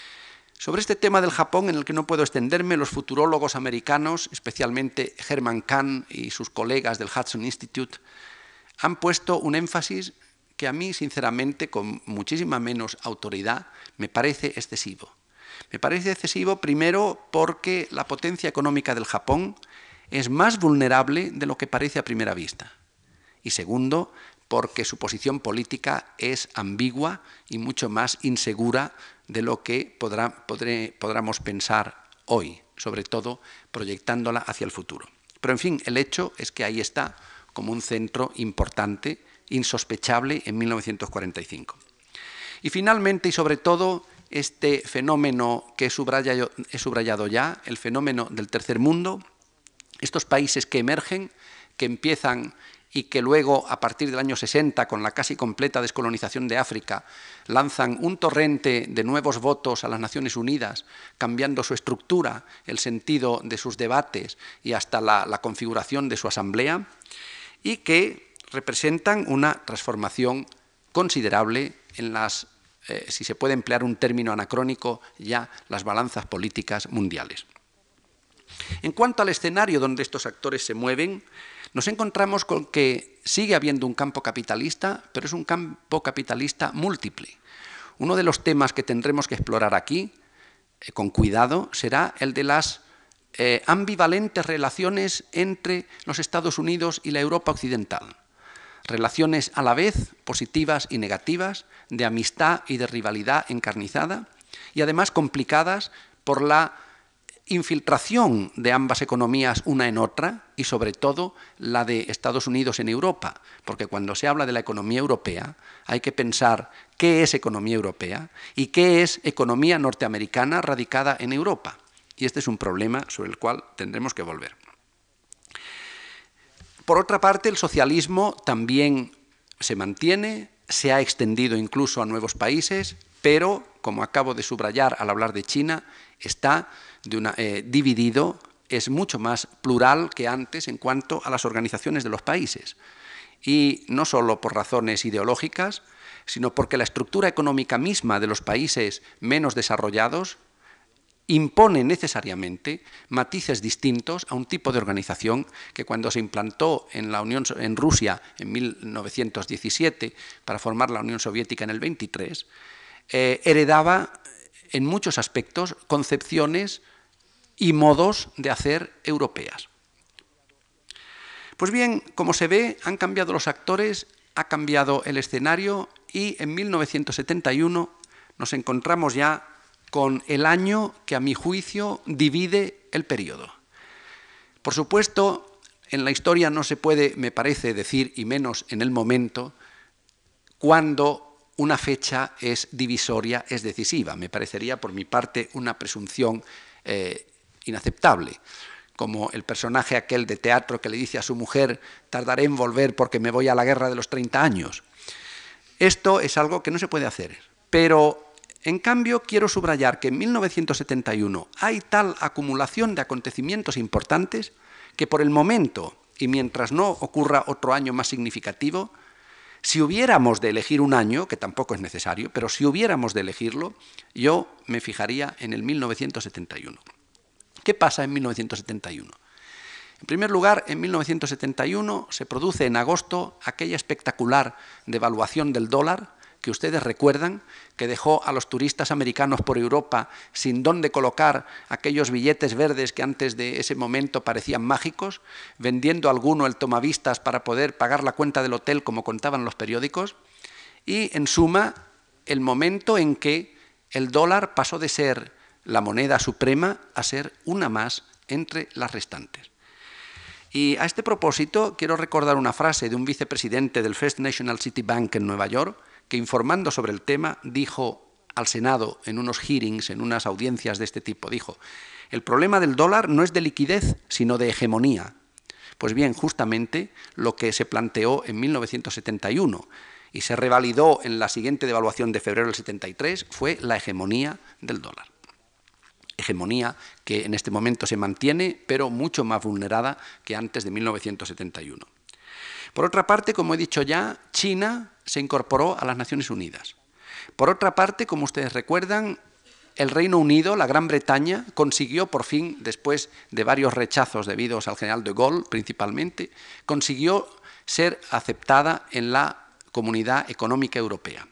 Sobre este tema del Japón, en el que no puedo extenderme, los futurólogos americanos, especialmente Herman Kahn y sus colegas del Hudson Institute, han puesto un énfasis que a mí, sinceramente, con muchísima menos autoridad, me parece excesivo. Me parece excesivo, primero, porque la potencia económica del Japón es más vulnerable de lo que parece a primera vista. Y segundo, porque su posición política es ambigua y mucho más insegura de lo que podrá, podré, podamos pensar hoy, sobre todo proyectándola hacia el futuro. Pero, en fin, el hecho es que ahí está como un centro importante, insospechable en mil novecientos cuarenta y cinco. Y finalmente, y sobre todo, este fenómeno que he subrayado, he subrayado ya, el fenómeno del tercer mundo, estos países que emergen, que empiezan y que luego, a partir del año sesenta, con la casi completa descolonización de África, lanzan un torrente de nuevos votos a las Naciones Unidas, cambiando su estructura, el sentido de sus debates y hasta la, la configuración de su asamblea, y que representan una transformación considerable en las eh, si se puede emplear un término anacrónico, ya las balanzas políticas mundiales. En cuanto al escenario donde estos actores se mueven, nos encontramos con que sigue habiendo un campo capitalista, pero es un campo capitalista múltiple. Uno de los temas que tendremos que explorar aquí, eh, con cuidado, será el de las eh, ambivalentes relaciones entre los Estados Unidos y la Europa occidental. Relaciones a la vez positivas y negativas, de amistad y de rivalidad encarnizada, y además complicadas por la infiltración de ambas economías una en otra y sobre todo la de Estados Unidos en Europa, porque cuando se habla de la economía europea hay que pensar qué es economía europea y qué es economía norteamericana radicada en Europa. Y este es un problema sobre el cual tendremos que volver. Por otra parte, el socialismo también se mantiene, se ha extendido incluso a nuevos países, pero, como acabo de subrayar al hablar de China, está de una, eh, dividido, es mucho más plural que antes en cuanto a las organizaciones de los países. Y no solo por razones ideológicas, sino porque la estructura económica misma de los países menos desarrollados impone necesariamente matices distintos a un tipo de organización que cuando se implantó en, la Unión, en Rusia en mil novecientos diecisiete para formar la Unión Soviética en el veintitrés, eh, heredaba en muchos aspectos concepciones y modos de hacer europeas. Pues bien, como se ve, han cambiado los actores, ha cambiado el escenario y en mil novecientos setenta y uno nos encontramos ya con el año que a mi juicio divide el periodo. Por supuesto, en la historia no se puede, me parece, decir, y menos en el momento, cuando una fecha es divisoria, es decisiva. Me parecería, por mi parte, una presunción eh, inaceptable, como el personaje aquel de teatro que le dice a su mujer, tardaré en volver porque me voy a la guerra de los treinta años. Esto es algo que no se puede hacer, pero en cambio quiero subrayar que en mil novecientos setenta y uno hay tal acumulación de acontecimientos importantes que por el momento, y mientras no ocurra otro año más significativo, si hubiéramos de elegir un año, que tampoco es necesario, pero si hubiéramos de elegirlo, yo me fijaría en el mil novecientos setenta y uno. ¿Qué pasa en mil novecientos setenta y uno? En primer lugar, en mil novecientos setenta y uno se produce en agosto aquella espectacular devaluación del dólar que ustedes recuerdan, que dejó a los turistas americanos por Europa sin dónde colocar aquellos billetes verdes que antes de ese momento parecían mágicos, vendiendo alguno el tomavistas para poder pagar la cuenta del hotel como contaban los periódicos, y en suma el momento en que el dólar pasó de ser la moneda suprema a ser una más entre las restantes. Y a este propósito quiero recordar una frase de un vicepresidente del First National City Bank en Nueva York, que informando sobre el tema dijo al Senado en unos hearings, en unas audiencias de este tipo, dijo, el problema del dólar no es de liquidez, sino de hegemonía. Pues bien, justamente lo que se planteó en mil novecientos setenta y uno y se revalidó en la siguiente devaluación de febrero del setenta y tres fue la hegemonía del dólar. Hegemonía que en este momento se mantiene, pero mucho más vulnerada que antes de mil novecientos setenta y uno. Por otra parte, como he dicho ya, China se incorporó a las Naciones Unidas. Por otra parte, como ustedes recuerdan, el Reino Unido, la Gran Bretaña, consiguió por fin, después de varios rechazos debidos al general de Gaulle principalmente, consiguió ser aceptada en la Comunidad Económica Europea.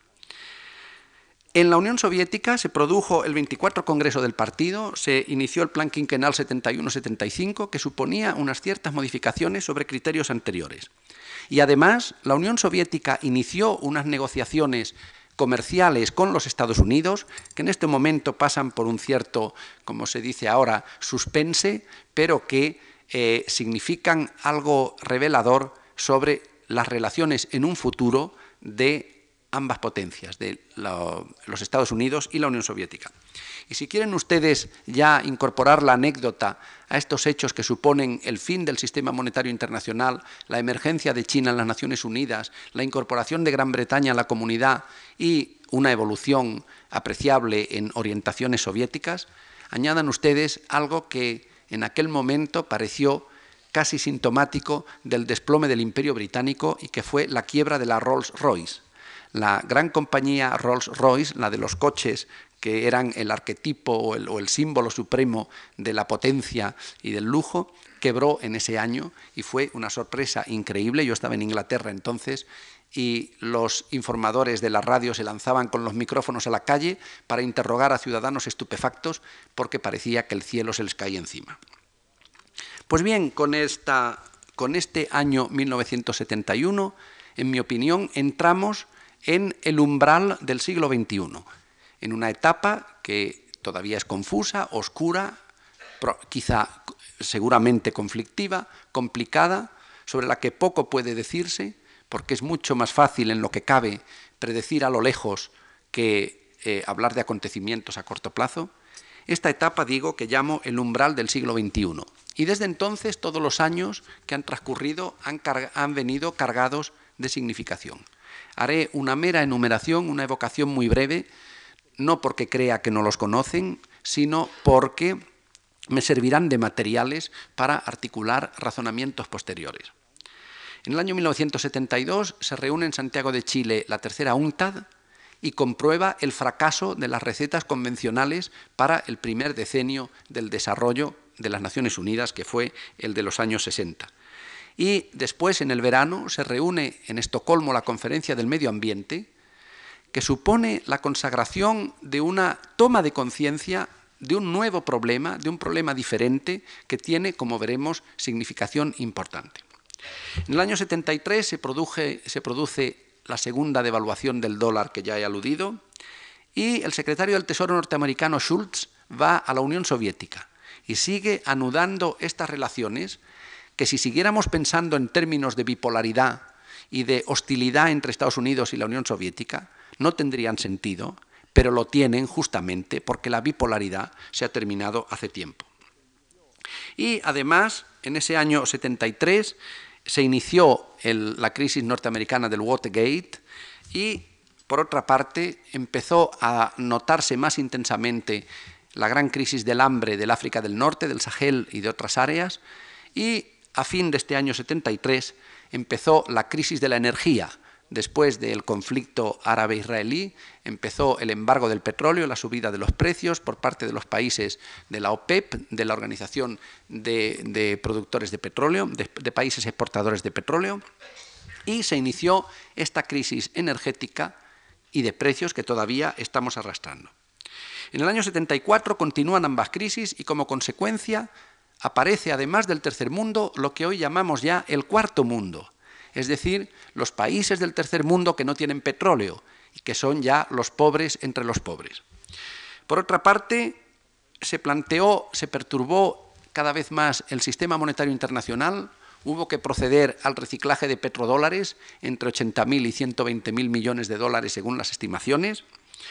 En la Unión Soviética se produjo el veinticuatro Congreso del Partido, se inició el Plan Quinquenal setenta y uno setenta y cinco, que suponía unas ciertas modificaciones sobre criterios anteriores. Y además, la Unión Soviética inició unas negociaciones comerciales con los Estados Unidos, que en este momento pasan por un cierto, como se dice ahora, suspense, pero que eh, significan algo revelador sobre las relaciones en un futuro de ambas potencias, de la, los Estados Unidos y la Unión Soviética. Y si quieren ustedes ya incorporar la anécdota a estos hechos que suponen el fin del sistema monetario internacional, la emergencia de China en las Naciones Unidas, la incorporación de Gran Bretaña a la comunidad y una evolución apreciable en orientaciones soviéticas, añadan ustedes algo que en aquel momento pareció casi sintomático del desplome del Imperio Británico y que fue la quiebra de la Rolls-Royce. la gran compañía Rolls-Royce, la de los coches, que eran el arquetipo o el, o el símbolo supremo de la potencia y del lujo, quebró en ese año y fue una sorpresa increíble. Yo estaba en Inglaterra entonces y los informadores de la radio se lanzaban con los micrófonos a la calle para interrogar a ciudadanos estupefactos porque parecía que el cielo se les caía encima. Pues bien, con, esta, con este año mil novecientos setenta y uno, en mi opinión, entramos en el umbral del siglo veintiuno, en una etapa que todavía es confusa, oscura, quizá seguramente conflictiva, complicada, sobre la que poco puede decirse, porque es mucho más fácil en lo que cabe predecir a lo lejos que eh, hablar de acontecimientos a corto plazo. Esta etapa, digo, que llamo el umbral del siglo veintiuno. Y desde entonces todos los años que han transcurrido han, han venido cargados de significación. Haré una mera enumeración, una evocación muy breve, no porque crea que no los conocen, sino porque me servirán de materiales para articular razonamientos posteriores. En el año mil novecientos setenta y dos se reúne en Santiago de Chile la tercera UNCTAD y comprueba el fracaso de las recetas convencionales para el primer decenio del desarrollo de las Naciones Unidas, que fue el de los años sesenta. Y después, en el verano, se reúne en Estocolmo la Conferencia del Medio Ambiente, que supone la consagración de una toma de conciencia de un nuevo problema, de un problema diferente, que tiene, como veremos, significación importante. En el año setenta y tres se produce, se produce la segunda devaluación del dólar que ya he aludido, y el secretario del Tesoro norteamericano Schultz va a la Unión Soviética y sigue anudando estas relaciones que, si siguiéramos pensando en términos de bipolaridad y de hostilidad entre Estados Unidos y la Unión Soviética, no tendrían sentido, pero lo tienen justamente porque la bipolaridad se ha terminado hace tiempo. Y además, en ese año setenta y tres se inició el, la crisis norteamericana del Watergate y, por otra parte, empezó a notarse más intensamente la gran crisis del hambre del África del Norte, del Sahel y de otras áreas, y a fin de este año setenta y tres empezó la crisis de la energía. Después del conflicto árabe-israelí, empezó el embargo del petróleo, la subida de los precios por parte de los países de la OPEP, de la Organización de, de Productores de Petróleo, de, de países exportadores de petróleo, y se inició esta crisis energética y de precios que todavía estamos arrastrando. En el año setenta y cuatro continúan ambas crisis y, como consecuencia, aparece, además del tercer mundo, lo que hoy llamamos ya el cuarto mundo, es decir, los países del tercer mundo que no tienen petróleo y que son ya los pobres entre los pobres. Por otra parte, se planteó, se perturbó cada vez más el sistema monetario internacional, hubo que proceder al reciclaje de petrodólares, entre ochenta mil y ciento veinte mil millones de dólares según las estimaciones,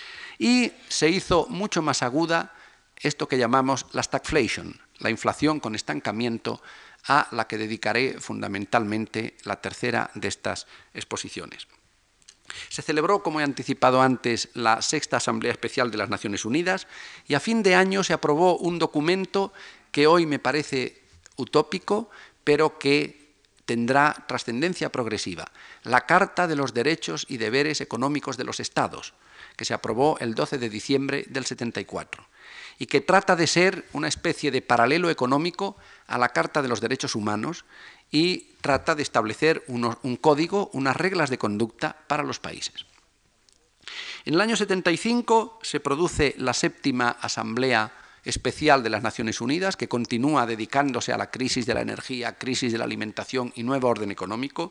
y se hizo mucho más aguda esto que llamamos la stagflation, la inflación con estancamiento, a la que dedicaré fundamentalmente la tercera de estas exposiciones. Se celebró, como he anticipado antes, la sexta Asamblea Especial de las Naciones Unidas y a fin de año se aprobó un documento que hoy me parece utópico, pero que tendrá trascendencia progresiva, la Carta de los Derechos y Deberes Económicos de los Estados, que se aprobó el doce de diciembre del setenta y cuatro. Y que trata de ser una especie de paralelo económico a la Carta de los Derechos Humanos y trata de establecer unos, un código, unas reglas de conducta para los países. En el año setenta y cinco se produce la séptima Asamblea Especial de las Naciones Unidas, que continúa dedicándose a la crisis de la energía, crisis de la alimentación y nuevo orden económico,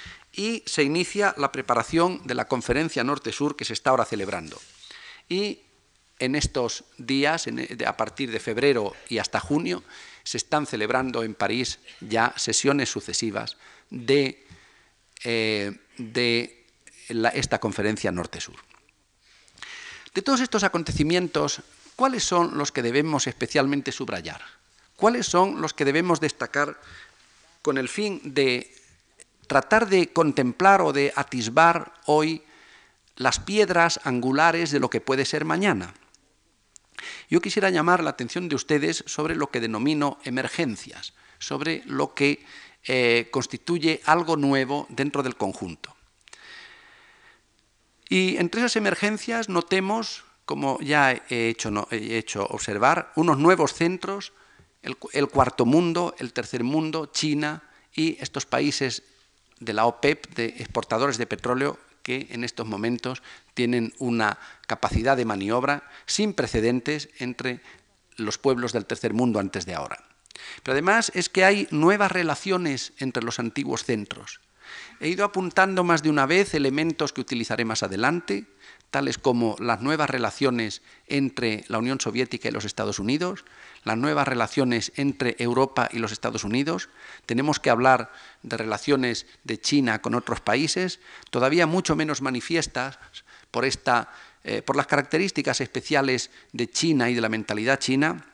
y se inicia la preparación de la Conferencia Norte-Sur que se está ahora celebrando. Y en estos días, a partir de febrero y hasta junio, se están celebrando en París ya sesiones sucesivas de, eh, de la, esta conferencia Norte-Sur. De todos estos acontecimientos, ¿cuáles son los que debemos especialmente subrayar? ¿Cuáles son los que debemos destacar con el fin de tratar de contemplar o de atisbar hoy las piedras angulares de lo que puede ser mañana? Yo quisiera llamar la atención de ustedes sobre lo que denomino emergencias, sobre lo que eh, constituye algo nuevo dentro del conjunto. Y entre esas emergencias notemos, como ya he hecho, no, he hecho observar, unos nuevos centros, el, el cuarto mundo, el tercer mundo, China y estos países de la OPEP, de exportadores de petróleo, que en estos momentos tienen una capacidad de maniobra sin precedentes entre los pueblos del tercer mundo antes de ahora. Pero además es que hay nuevas relaciones entre los antiguos centros. He ido apuntando más de una vez elementos que utilizaré más adelante, tales como las nuevas relaciones entre la Unión Soviética y los Estados Unidos, las nuevas relaciones entre Europa y los Estados Unidos. Tenemos que hablar de relaciones de China con otros países, todavía mucho menos manifiestas por, esta, eh, por las características especiales de China y de la mentalidad china.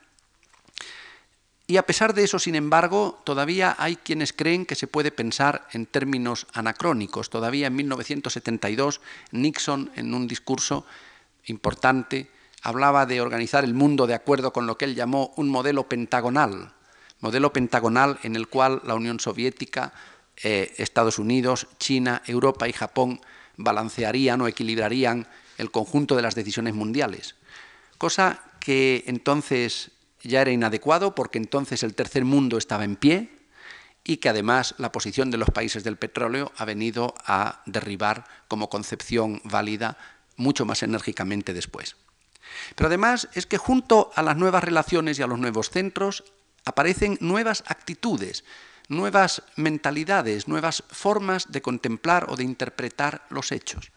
Y a pesar de eso, sin embargo, todavía hay quienes creen que se puede pensar en términos anacrónicos. Todavía en mil novecientos setenta y dos, Nixon, en un discurso importante, hablaba de organizar el mundo de acuerdo con lo que él llamó un modelo pentagonal, modelo pentagonal en el cual la Unión Soviética, eh, Estados Unidos, China, Europa y Japón balancearían o equilibrarían el conjunto de las decisiones mundiales, cosa que entonces ya era inadecuado porque entonces el tercer mundo estaba en pie y que además la posición de los países del petróleo ha venido a derribar como concepción válida mucho más enérgicamente después. Pero además es que junto a las nuevas relaciones y a los nuevos centros aparecen nuevas actitudes, nuevas mentalidades, nuevas formas de contemplar o de interpretar los hechos.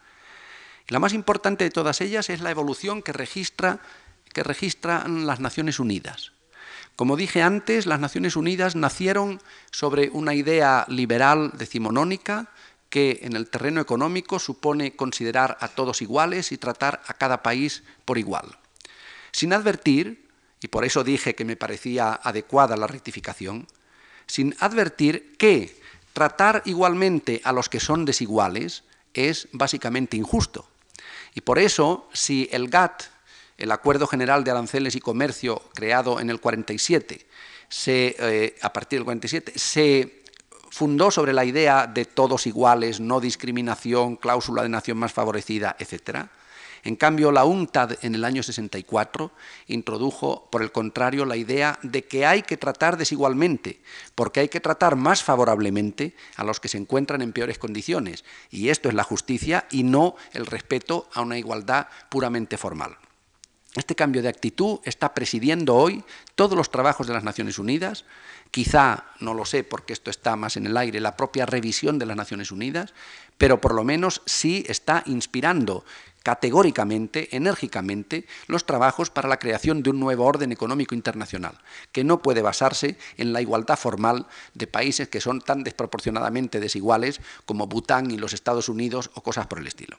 La más importante de todas ellas es la evolución que registra que registran las Naciones Unidas. Como dije antes, las Naciones Unidas nacieron sobre una idea liberal decimonónica que en el terreno económico supone considerar a todos iguales y tratar a cada país por igual. Sin advertir, y por eso dije que me parecía adecuada la rectificación, sin advertir que tratar igualmente a los que son desiguales es básicamente injusto. Y por eso, si el G A T T, el Acuerdo General de Aranceles y Comercio, creado en el cuarenta y siete, se, eh, a partir del cuarenta y siete, se fundó sobre la idea de todos iguales, no discriminación, cláusula de nación más favorecida, etcétera. En cambio, la UNCTAD en el año sesenta y cuatro introdujo, por el contrario, la idea de que hay que tratar desigualmente, porque hay que tratar más favorablemente a los que se encuentran en peores condiciones. Y esto es la justicia y no el respeto a una igualdad puramente formal. Este cambio de actitud está presidiendo hoy todos los trabajos de las Naciones Unidas, quizá, no lo sé porque esto está más en el aire, la propia revisión de las Naciones Unidas, pero por lo menos sí está inspirando categóricamente, enérgicamente, los trabajos para la creación de un nuevo orden económico internacional, que no puede basarse en la igualdad formal de países que son tan desproporcionadamente desiguales como Bután y los Estados Unidos o cosas por el estilo.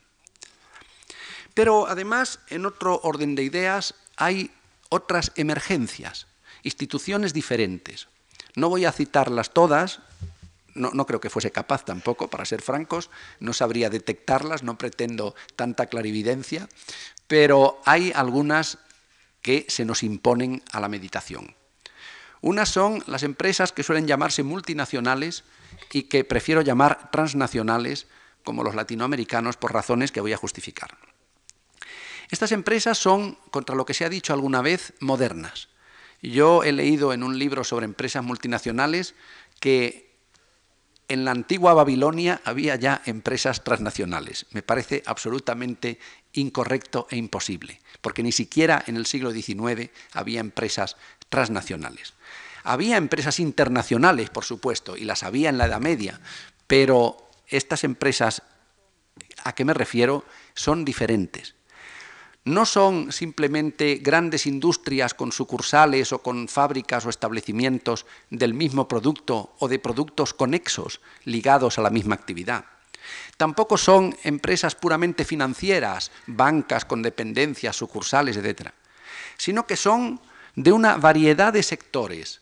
Pero además, en otro orden de ideas, hay otras emergencias, instituciones diferentes. No voy a citarlas todas, no, no creo que fuese capaz tampoco, para ser francos, no sabría detectarlas, no pretendo tanta clarividencia, pero hay algunas que se nos imponen a la meditación. Unas son las empresas que suelen llamarse multinacionales y que prefiero llamar transnacionales, como los latinoamericanos, por razones que voy a justificar. Estas empresas son, contra lo que se ha dicho alguna vez, modernas. Yo he leído en un libro sobre empresas multinacionales que en la antigua Babilonia había ya empresas transnacionales. Me parece absolutamente incorrecto e imposible, porque ni siquiera en el siglo diecinueve había empresas transnacionales. Había empresas internacionales, por supuesto, y las había en la Edad Media, pero estas empresas, ¿a qué me refiero?, son diferentes. No son simplemente grandes industrias con sucursales o con fábricas o establecimientos del mismo producto o de productos conexos ligados a la misma actividad. Tampoco son empresas puramente financieras, bancas con dependencias, sucursales, etcétera, sino que son de una variedad de sectores.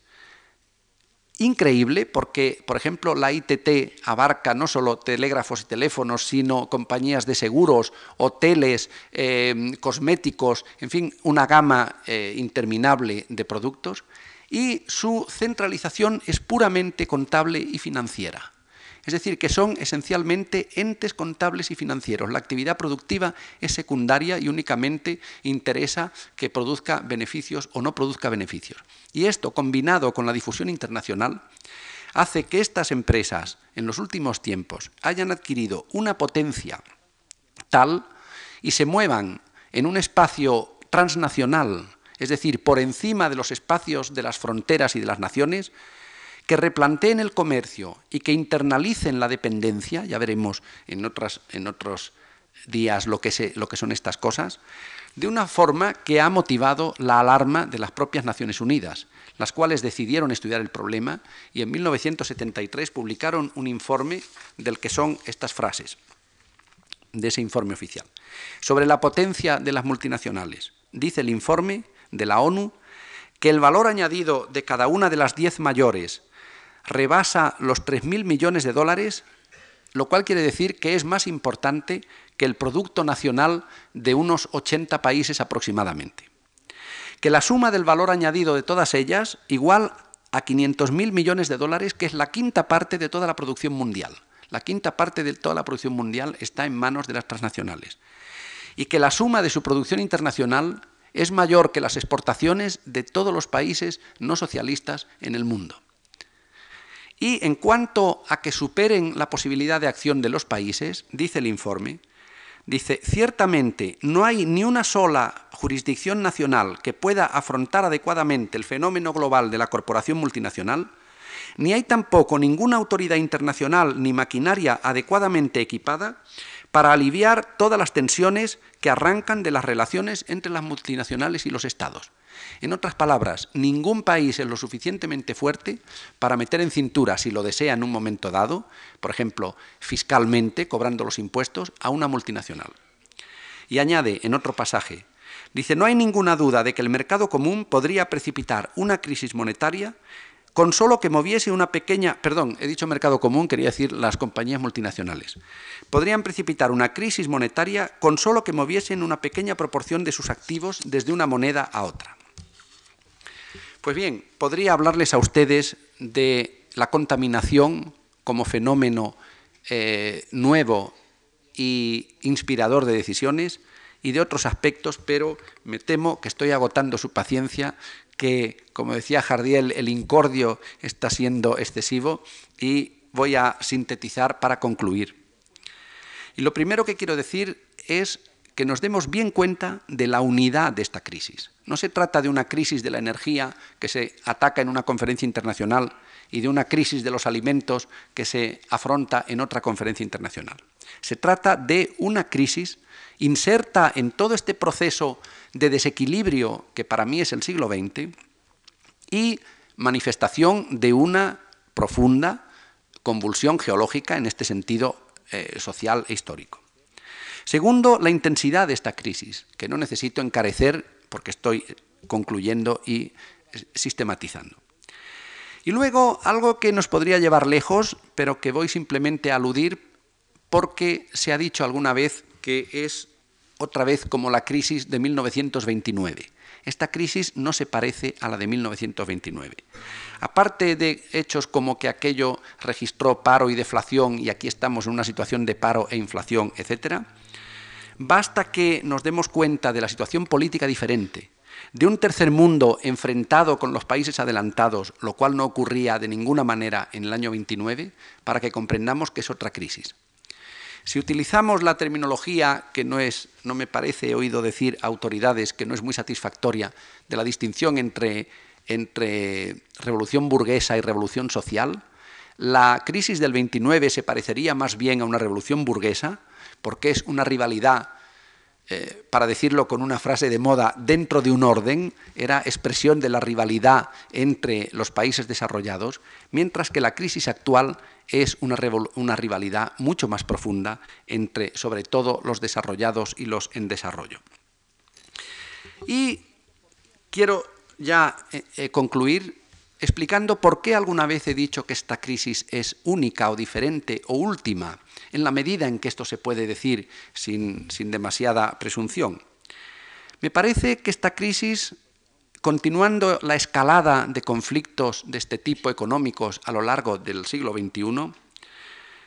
Increíble porque, por ejemplo, la I T T abarca no solo telégrafos y teléfonos, sino compañías de seguros, hoteles, eh, cosméticos, en fin, una gama eh, interminable de productos, y su centralización es puramente contable y financiera. Es decir, que son esencialmente entes contables y financieros. La actividad productiva es secundaria y únicamente interesa que produzca beneficios o no produzca beneficios. Y esto, combinado con la difusión internacional, hace que estas empresas, en los últimos tiempos, hayan adquirido una potencia tal y se muevan en un espacio transnacional, es decir, por encima de los espacios de las fronteras y de las naciones, que replanteen el comercio y que internalicen la dependencia, ya veremos en, otras, en otros días lo que, se, lo que son estas cosas, de una forma que ha motivado la alarma de las propias Naciones Unidas, las cuales decidieron estudiar el problema y en mil novecientos setenta y tres publicaron un informe del que son estas frases, de ese informe oficial. Sobre la potencia de las multinacionales, dice el informe de la ONU que el valor añadido de cada una de las diez mayores rebasa los tres mil millones de dólares, lo cual quiere decir que es más importante que el Producto Nacional de unos ochenta países aproximadamente. Que la suma del valor añadido de todas ellas igual a quinientos mil millones de dólares, que es la quinta parte de toda la producción mundial. La quinta parte de toda la producción mundial está en manos de las transnacionales. Y que la suma de su producción internacional es mayor que las exportaciones de todos los países no socialistas en el mundo. Y en cuanto a que superen la posibilidad de acción de los países, dice el informe, dice, ciertamente no hay ni una sola jurisdicción nacional que pueda afrontar adecuadamente el fenómeno global de la corporación multinacional, ni hay tampoco ninguna autoridad internacional ni maquinaria adecuadamente equipada para aliviar todas las tensiones que arrancan de las relaciones entre las multinacionales y los estados. En otras palabras, ningún país es lo suficientemente fuerte para meter en cintura, si lo desea en un momento dado, por ejemplo, fiscalmente, cobrando los impuestos, a una multinacional. Y añade en otro pasaje, dice, no hay ninguna duda de que el mercado común podría precipitar una crisis monetaria con solo que moviese una pequeña, perdón, he dicho mercado común, quería decir las compañías multinacionales, podrían precipitar una crisis monetaria con solo que moviesen una pequeña proporción de sus activos desde una moneda a otra. Pues bien, podría hablarles a ustedes de la contaminación como fenómeno eh, nuevo e inspirador de decisiones y de otros aspectos, pero me temo que estoy agotando su paciencia, que, como decía Jardiel, el incordio está siendo excesivo y voy a sintetizar para concluir. Y lo primero que quiero decir es que nos demos bien cuenta de la unidad de esta crisis. No se trata de una crisis de la energía que se ataca en una conferencia internacional y de una crisis de los alimentos que se afronta en otra conferencia internacional. Se trata de una crisis inserta en todo este proceso de desequilibrio que para mí es el siglo veinte y manifestación de una profunda convulsión geológica en este sentido eh, social e histórico. Segundo, la intensidad de esta crisis, que no necesito encarecer porque estoy concluyendo y sistematizando. Y luego, algo que nos podría llevar lejos, pero que voy simplemente a aludir porque se ha dicho alguna vez que es otra vez como la crisis de mil novecientos veintinueve. Esta crisis no se parece a la de mil novecientos veintinueve. Aparte de hechos como que aquello registró paro y deflación y aquí estamos en una situación de paro e inflación, etcétera, basta que nos demos cuenta de la situación política diferente, de un tercer mundo enfrentado con los países adelantados, lo cual no ocurría de ninguna manera en el año veintinueve, para que comprendamos que es otra crisis. Si utilizamos la terminología que no es, no me parece, he oído decir a autoridades que no es muy satisfactoria, de la distinción entre, entre revolución burguesa y revolución social, la crisis del veintinueve se parecería más bien a una revolución burguesa, porque es una rivalidad, eh, para decirlo con una frase de moda, dentro de un orden, era expresión de la rivalidad entre los países desarrollados, mientras que la crisis actual es una, una rivalidad mucho más profunda entre, sobre todo, los desarrollados y los en desarrollo. Y quiero ya eh, eh, concluir explicando por qué alguna vez he dicho que esta crisis es única o diferente o última, en la medida en que esto se puede decir sin, sin demasiada presunción. Me parece que esta crisis, continuando la escalada de conflictos de este tipo económicos a lo largo del siglo veintiuno,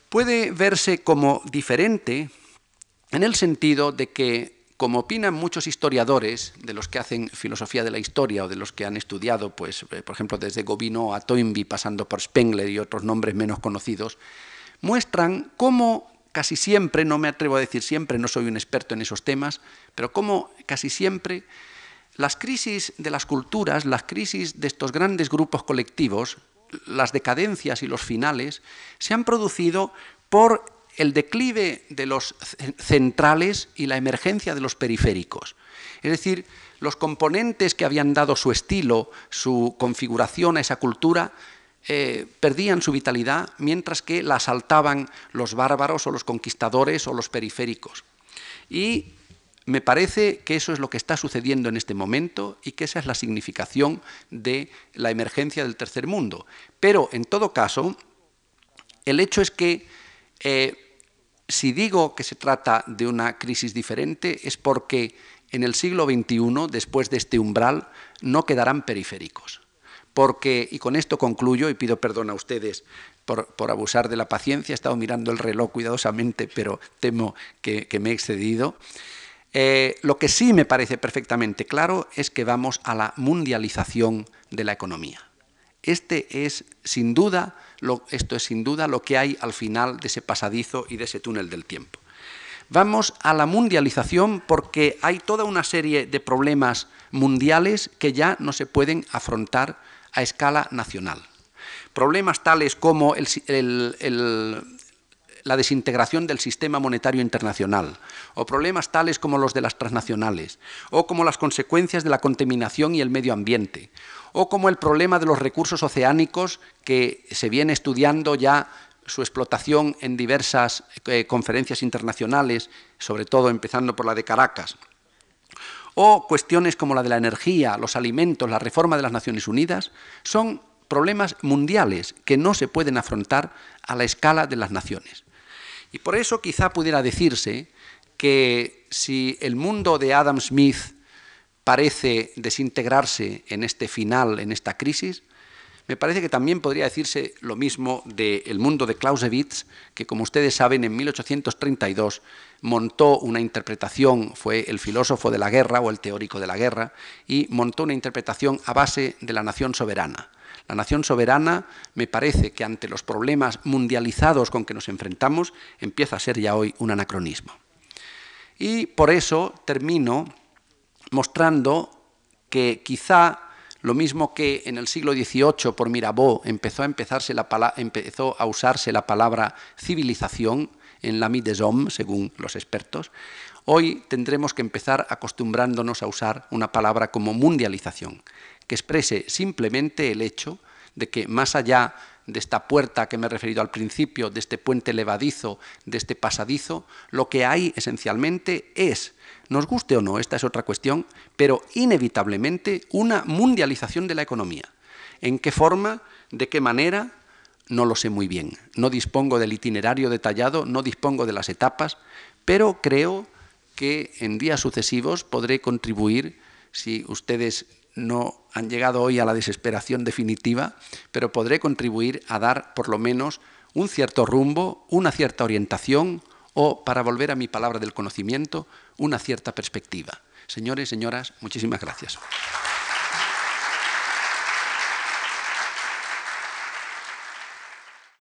puede verse como diferente en el sentido de que, como opinan muchos historiadores, de los que hacen filosofía de la historia o de los que han estudiado, pues, por ejemplo, desde Gobineau a Toynbee, pasando por Spengler y otros nombres menos conocidos, muestran cómo casi siempre, no me atrevo a decir siempre, no soy un experto en esos temas, pero cómo casi siempre las crisis de las culturas, las crisis de estos grandes grupos colectivos, las decadencias y los finales, se han producido por el declive de los centrales y la emergencia de los periféricos. Es decir, los componentes que habían dado su estilo, su configuración a esa cultura, eh, perdían su vitalidad, mientras que la asaltaban los bárbaros o los conquistadores o los periféricos. Y me parece que eso es lo que está sucediendo en este momento y que esa es la significación de la emergencia del tercer mundo. Pero, en todo caso, el hecho es que eh, si digo que se trata de una crisis diferente es porque en el siglo veintiuno, después de este umbral, no quedarán periféricos. Porque, y con esto concluyo, y pido perdón a ustedes por, por abusar de la paciencia, he estado mirando el reloj cuidadosamente, pero temo que, que me he excedido. Eh, lo que sí me parece perfectamente claro es que vamos a la mundialización de la economía. Este es, sin duda, lo, esto es sin duda lo que hay al final de ese pasadizo y de ese túnel del tiempo. Vamos a la mundialización porque hay toda una serie de problemas mundiales que ya no se pueden afrontar a escala nacional. Problemas tales como el, el, el, la desintegración del sistema monetario internacional, o problemas tales como los de las transnacionales, o como las consecuencias de la contaminación y el medio ambiente, o como el problema de los recursos oceánicos que se viene estudiando ya su explotación en diversas eh, conferencias internacionales, sobre todo empezando por la de Caracas, o cuestiones como la de la energía, los alimentos, la reforma de las Naciones Unidas, son problemas mundiales que no se pueden afrontar a la escala de las naciones. Y por eso quizá pudiera decirse que si el mundo de Adam Smith parece desintegrarse en este final, en esta crisis, me parece que también podría decirse lo mismo del mundo de Clausewitz, que como ustedes saben en mil ochocientos treinta y dos montó una interpretación, fue el filósofo de la guerra o el teórico de la guerra, y montó una interpretación a base de la nación soberana. La nación soberana me parece que ante los problemas mundializados con que nos enfrentamos empieza a ser ya hoy un anacronismo. Y por eso termino mostrando que quizá lo mismo que en el siglo dieciocho por Mirabeau empezó a, empezarse la empezó a usarse la palabra civilización en l'ami des hommes, según los expertos, hoy tendremos que empezar acostumbrándonos a usar una palabra como mundialización, que exprese simplemente el hecho de que más allá de esta puerta que me he referido al principio, de este puente levadizo, de este pasadizo, lo que hay esencialmente es, nos guste o no, esta es otra cuestión, pero inevitablemente una mundialización de la economía. ¿En qué forma? ¿De qué manera? No lo sé muy bien. No dispongo del itinerario detallado, no dispongo de las etapas, pero creo que en días sucesivos podré contribuir, si ustedes no han llegado hoy a la desesperación definitiva, pero podré contribuir a dar por lo menos un cierto rumbo, una cierta orientación o, para volver a mi palabra del conocimiento, una cierta perspectiva. Señores, señoras, muchísimas gracias.